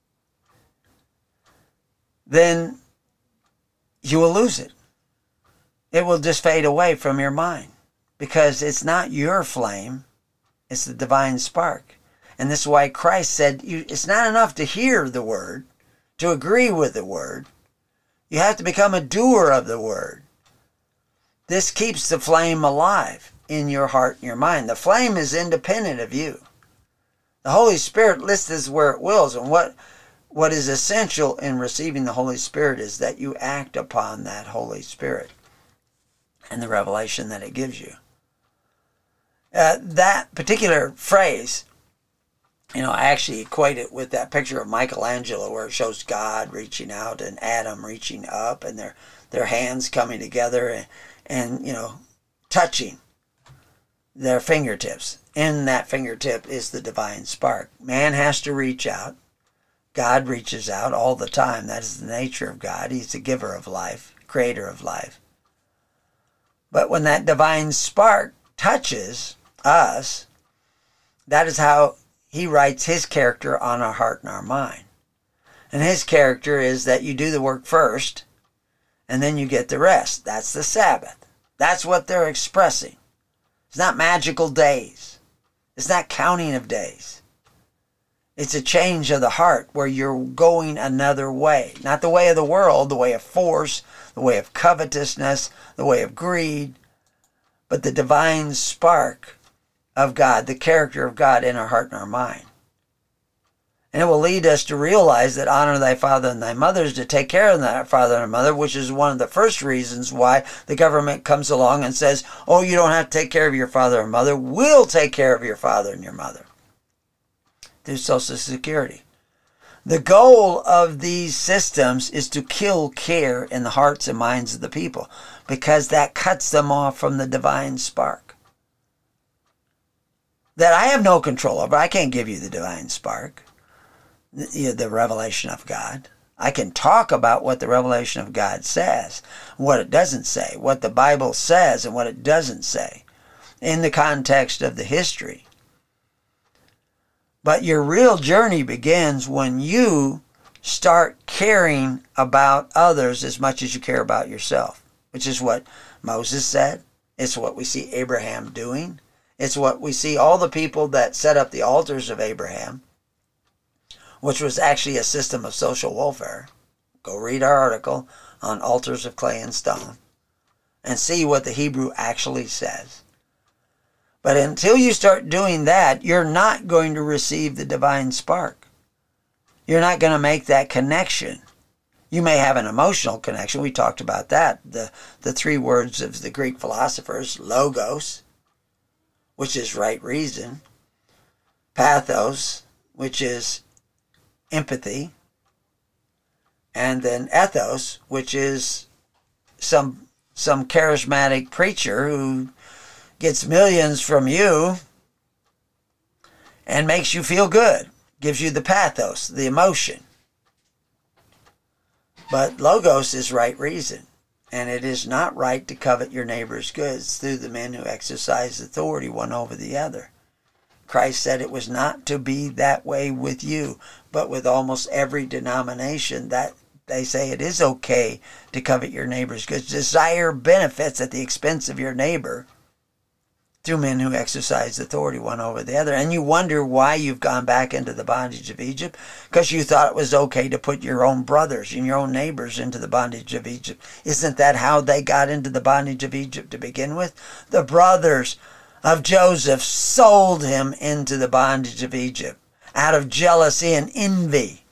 then you will lose it. It will just fade away from your mind. Because it's not your flame, it's the divine spark. And this is why Christ said, you, it's not enough to hear the word, to agree with the word. You have to become a doer of the word. This keeps the flame alive in your heart and your mind. The flame is independent of you. The Holy Spirit lists where it wills. And what, what is essential in receiving the Holy Spirit is that you act upon that Holy Spirit and the revelation that it gives you. Uh, that particular phrase, You know, I actually equate it with that picture of Michelangelo where it shows God reaching out and Adam reaching up and their their hands coming together and, and you know, touching their fingertips. In that fingertip is the divine spark. Man has to reach out. God reaches out all the time. That is the nature of God. He's the giver of life, creator of life. But when that divine spark touches us, that is how he writes his character on our heart and our mind. And his character is that you do the work first, and then you get the rest. That's the Sabbath. That's what they're expressing. It's not magical days. It's not counting of days. It's a change of the heart where you're going another way. Not the way of the world, the way of force, the way of covetousness, the way of greed, but the divine spark of God, the character of God in our heart and our mind. And it will lead us to realize that honor thy father and thy mother is to take care of thy father and mother, which is one of the first reasons why the government comes along and says, oh, you don't have to take care of your father and mother. We'll take care of your father and your mother through Social Security. The goal of these systems is to kill care in the hearts and minds of the people because that cuts them off from the divine spark that I have no control over. I can't give you the divine spark, the, the revelation of God. I can talk about what the revelation of God says, what it doesn't say, what the Bible says and what it doesn't say in the context of the history. But your real journey begins when you start caring about others as much as you care about yourself, which is what Moses said. It's what we see Abraham doing. It's what we see all the people that set up the altars of Abraham, which was actually a system of social welfare. Go read our article on altars of clay and stone and see what the Hebrew actually says. But until you start doing that, you're not going to receive the divine spark. You're not going to make that connection. You may have an emotional connection. We talked about that. The, the three words of the Greek philosophers, logos, which is right reason, pathos, which is empathy, and then ethos, which is some some charismatic preacher who gets millions from you and makes you feel good, gives you the pathos, the emotion. But logos is right reason. And it is not right to covet your neighbor's goods through the men who exercise authority one over the other. Christ said it was not to be that way with you, but with almost every denomination that they say it is okay to covet your neighbor's goods. Desire benefits at the expense of your neighbor through men who exercise authority one over the other. And you wonder why you've gone back into the bondage of Egypt, because you thought it was okay to put your own brothers and your own neighbors into the bondage of Egypt. Isn't that how they got into the bondage of Egypt to begin with? The brothers of Joseph sold him into the bondage of Egypt out of jealousy and envy.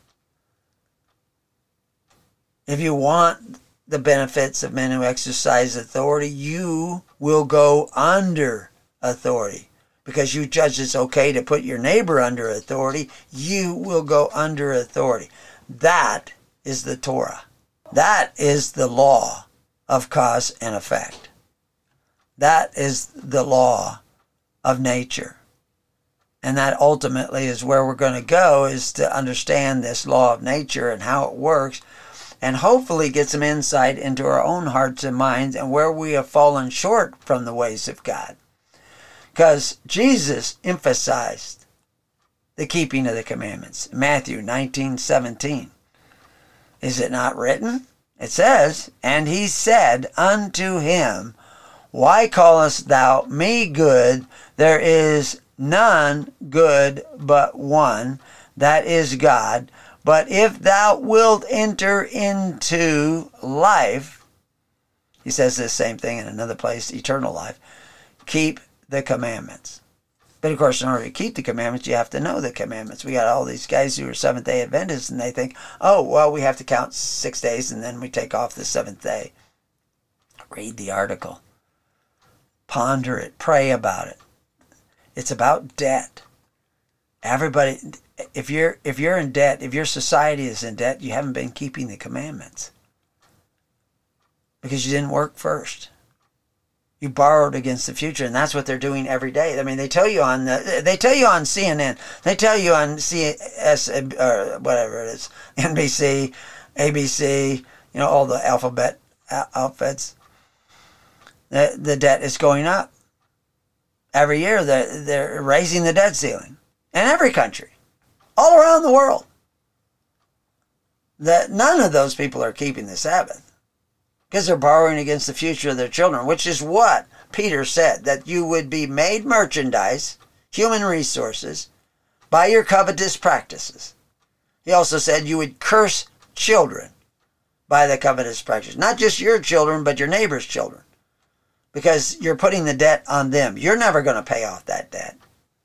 If you want the benefits of men who exercise authority, you will go under authority. Because you judge it's okay to put your neighbor under authority, you will go under authority. That is the Torah. That is the law of cause and effect. That is the law of nature. And that ultimately is where we're going to go, is to understand this law of nature and how it works, and hopefully get some insight into our own hearts and minds and where we have fallen short from the ways of God. Because Jesus emphasized the keeping of the commandments. Matthew nineteen seventeen. Is it not written? It says, and he said unto him, why callest thou me good? There is none good but one, that is God. But if thou wilt enter into life, he says the same thing in another place, eternal life, keep the commandments. But of course, in order to keep the commandments, you have to know the commandments. We got all these guys who are Seventh-day Adventists, and they think, oh, well, we have to count six days, and then we take off the seventh day. Read the article. Ponder it. Pray about it. It's about debt. Everybody, if you're if you're in debt, if your society is in debt, you haven't been keeping the commandments because you didn't work first. You borrowed against the future, and that's what they're doing every day. I mean, they tell you on the, they tell you on C N N, they tell you on C S or whatever it is, N B C, A B C, you know, all the alphabet outfits. The the debt is going up every year. They're, they're raising the debt ceiling. In every country, all around the world, that none of those people are keeping the Sabbath because they're borrowing against the future of their children, which is what Peter said, that you would be made merchandise, human resources, by your covetous practices. He also said you would curse children by the covetous practices, not just your children, but your neighbor's children, because you're putting the debt on them. You're never going to pay off that debt.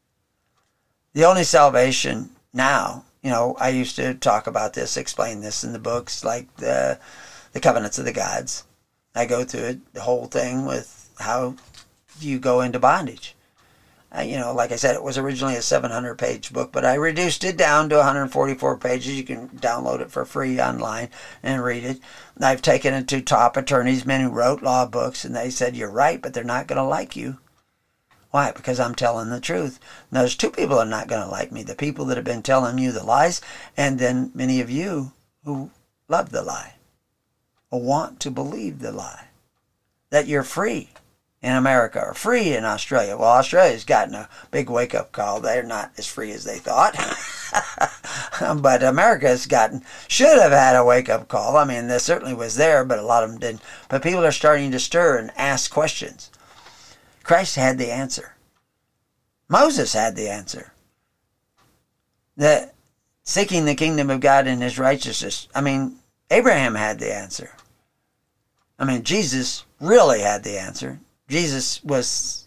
The only salvation now, you know, I used to talk about this, explain this in the books, like the the covenants of the gods. I go through it, the whole thing with how you go into bondage. Uh, you know, like I said, it was originally a seven hundred page book, but I reduced it down to one hundred forty-four pages. You can download it for free online and read it. I've taken it to top attorneys, men who wrote law books, and they said, you're right, but they're not going to like you. Why? Because I'm telling the truth. Now, there's two people that are not going to like me. The people that have been telling you the lies, and then many of you who love the lie or want to believe the lie. That you're free in America or free in Australia. Well, Australia's gotten a big wake-up call. They're not as free as they thought. But America's gotten, should have had a wake-up call. I mean, there certainly was there, but a lot of them didn't. But people are starting to stir and ask questions. Christ had the answer. Moses had the answer. The seeking the kingdom of God and his righteousness. I mean, Abraham had the answer. I mean, Jesus really had the answer. Jesus was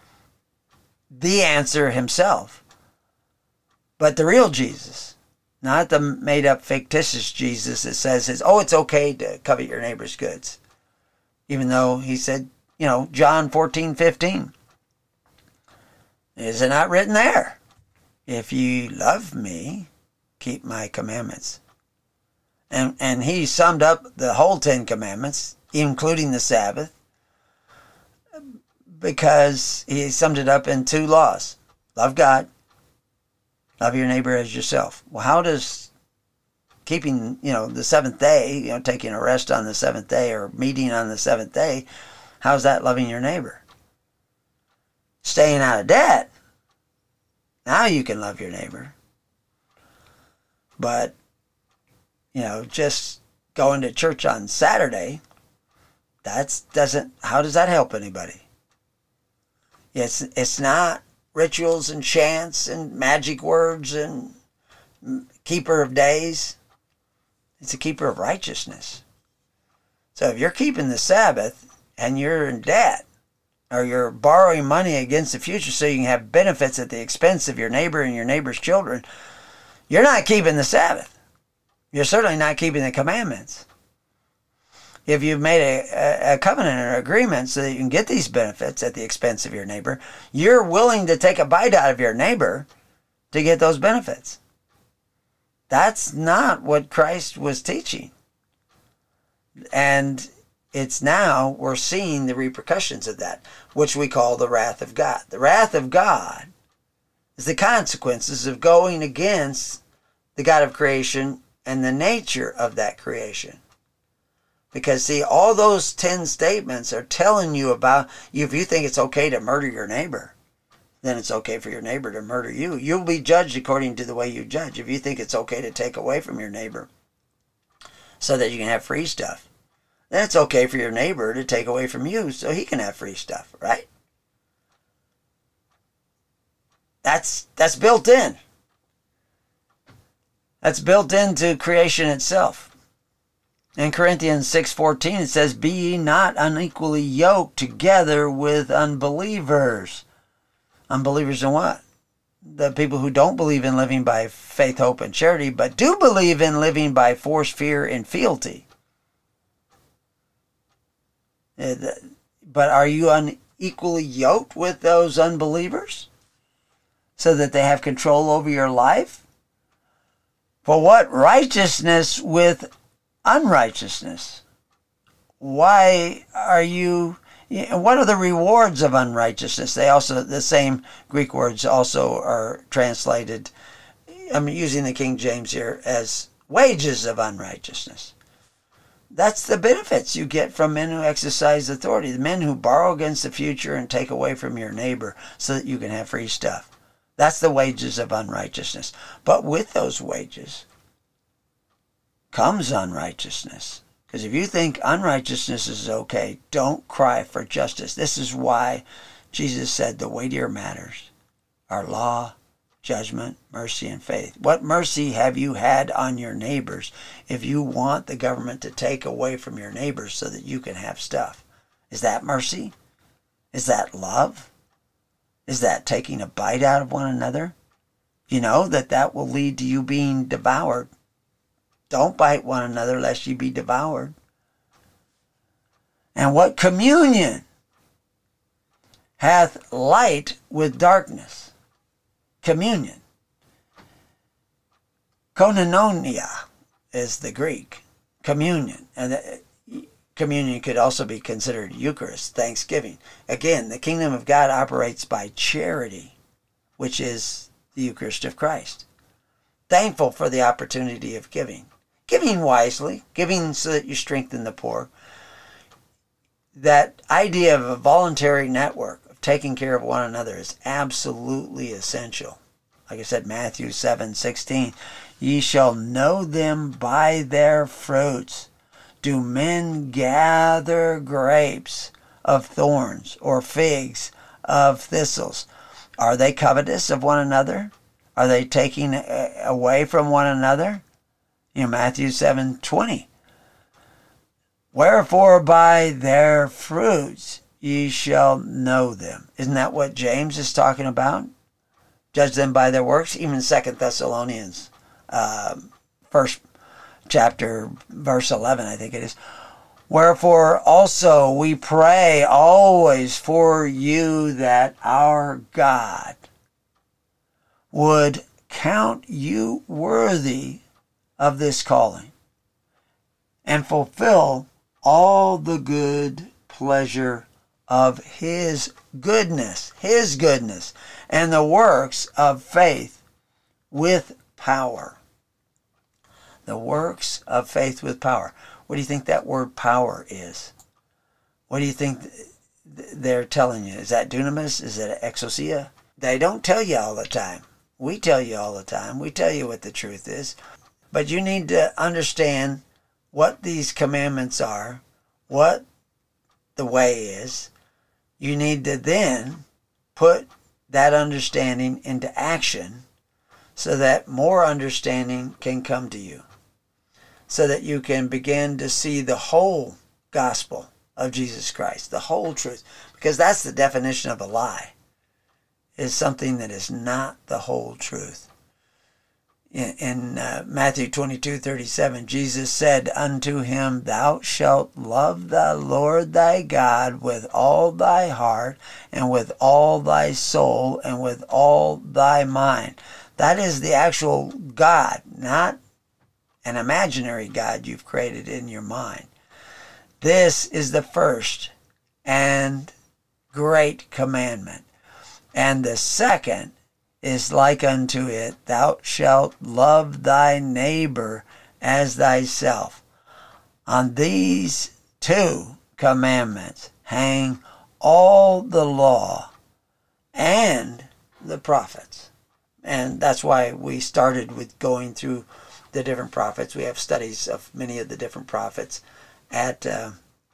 the answer himself. But the real Jesus, not the made-up fictitious Jesus that says, oh, it's okay to covet your neighbor's goods. Even though he said, you know, John fourteen fifteen. Is it not written there? If you love me, keep my commandments. And and he summed up the whole Ten Commandments, including the Sabbath, because he summed it up in two laws. Love God, love your neighbor as yourself. Well, how does keeping, you know, the seventh day, you know, taking a rest on the seventh day or meeting on the seventh day, how's that loving your neighbor? Staying out of debt, now you can love your neighbor. But, you know, just going to church on Saturday, that's doesn't, how does that help anybody? It's, it's not rituals and chants and magic words and keeper of days. It's a keeper of righteousness. So if you're keeping the Sabbath, and you're in debt, or you're borrowing money against the future so you can have benefits at the expense of your neighbor and your neighbor's children, you're not keeping the Sabbath. You're certainly not keeping the commandments. If you've made a, a covenant or agreement so that you can get these benefits at the expense of your neighbor, you're willing to take a bite out of your neighbor to get those benefits. That's not what Christ was teaching. And it's now we're seeing the repercussions of that, which we call the wrath of God. The wrath of God is the consequences of going against the God of creation and the nature of that creation. Because, see, all those ten statements are telling you about, if you think it's okay to murder your neighbor, then it's okay for your neighbor to murder you. You'll be judged according to the way you judge. If you think it's okay to take away from your neighbor so that you can have free stuff, then it's okay for your neighbor to take away from you so he can have free stuff, right? That's that's built in. That's built into creation itself. In Corinthians six fourteen, it says, be ye not unequally yoked together with unbelievers. Unbelievers in what? The people who don't believe in living by faith, hope, and charity, but do believe in living by force, fear, and fealty. But are you unequally yoked with those unbelievers? so that they have control over your life? For what righteousness with unrighteousness? Why are you, what are the rewards of unrighteousness? They also, the same Greek words also are translated, I'm using the King James here, as wages of unrighteousness. That's the benefits you get from men who exercise authority, the men who borrow against the future and take away from your neighbor so that you can have free stuff. That's the wages of unrighteousness. But with those wages comes unrighteousness. Because if you think unrighteousness is okay, don't cry for justice. This is why Jesus said the weightier matters are law, judgment, mercy, and faith. What mercy have you had on your neighbors if you want the government to take away from your neighbors so that you can have stuff? Is that mercy? Is that love? Is that taking a bite out of one another? You know that that will lead to you being devoured. Don't bite one another lest ye be devoured. And what communion hath light with darkness? Communion. Koinonia is the Greek. Communion. And the, communion could also be considered Eucharist, thanksgiving. Again, the kingdom of God operates by charity, which is the Eucharist of Christ. Thankful for the opportunity of giving. Giving wisely, giving so that you strengthen the poor. That idea of a voluntary network of taking care of one another is absolutely essential. Like I said, Matthew seven sixteen, ye shall know them by their fruits. Do men gather grapes of thorns or figs of thistles? Are they covetous of one another? Are they taking away from one another? You know, Matthew seven twenty. Wherefore by their fruits ye shall know them. Isn't that what James is talking about? Judge them by their works. Even Second Thessalonians, uh, first chapter, verse eleven, I think it is. Wherefore also we pray always for you that our God would count you worthy of this calling, and fulfill all the good pleasure of his goodness, his goodness, and the works of faith with power. The works of faith with power. What do you think that word power is? What do you think they're telling you? Is that dunamis? Is it exousia? They don't tell you all the time. We tell you all the time. We tell you what the truth is. But you need to understand what these commandments are, what the way is. You need to then put that understanding into action so that more understanding can come to you, so that you can begin to see the whole gospel of Jesus Christ, the whole truth. Because that's the definition of a lie, is something that is not the whole truth. In, in uh, Matthew twenty-two thirty-seven, Jesus said unto him, thou shalt love the Lord thy God with all thy heart, and with all thy soul, and with all thy mind. That is the actual God, not an imaginary God you've created in your mind. This is the first and great commandment. And the second is like unto it, thou shalt love thy neighbor as thyself. On these two commandments hang all the law and the prophets. And that's why we started with going through the different prophets. We have studies of many of the different prophets at uh,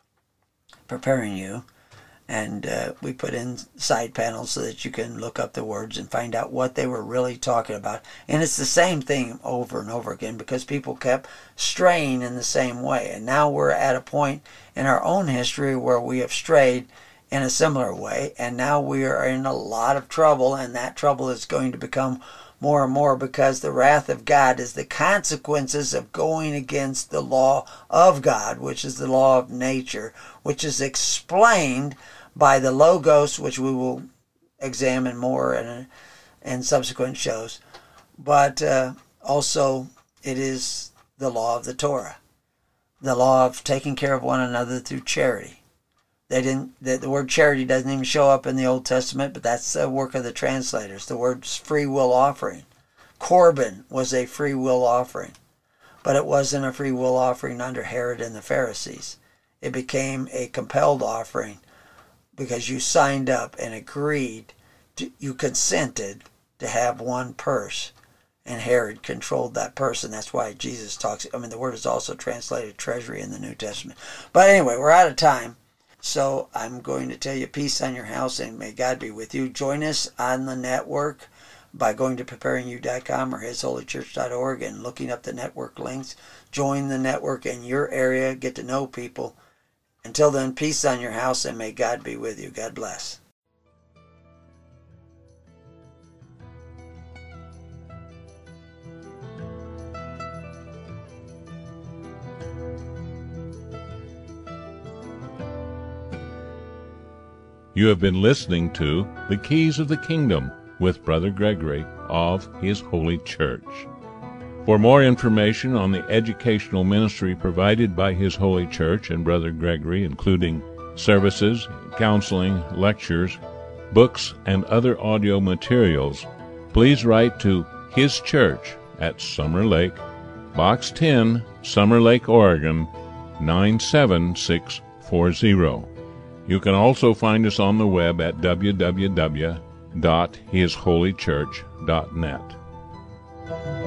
Preparing You. And uh, we put in side panels so that you can look up the words and find out what they were really talking about. And it's the same thing over and over again because people kept straying in the same way. And now we're at a point in our own history where we have strayed in a similar way. And now we are in a lot of trouble, and that trouble is going to become more and more because the wrath of God is the consequences of going against the law of God, which is the law of nature, which is explained by the Logos, which we will examine more in a, and subsequent shows. But uh, also it is the law of the Torah, the law of taking care of one another through charity. They didn't. The, the word charity doesn't even show up in the Old Testament, but that's the work of the translators. The word's free will offering. Corban was a free will offering, but it wasn't a free will offering under Herod and the Pharisees. It became a compelled offering because you signed up and agreed, to, you consented to have one purse, and Herod controlled that purse, and that's why Jesus talks. I mean, the word is also translated treasury in the New Testament. But anyway, we're out of time. So I'm going to tell you peace on your house, and may God be with you. Join us on the network by going to preparing you dot com or his holy church dot org and looking up the network links. Join the network in your area. Get to know people. Until then, peace on your house, and may God be with you. God bless. You have been listening to The Keys of the Kingdom with Brother Gregory of His Holy Church. For more information on the educational ministry provided by His Holy Church and Brother Gregory, including services, counseling, lectures, books, and other audio materials, please write to His Church at Summer Lake, Box ten, Summer Lake, Oregon, nine seven six four zero. You can also find us on the web at w w w dot his holy church dot net.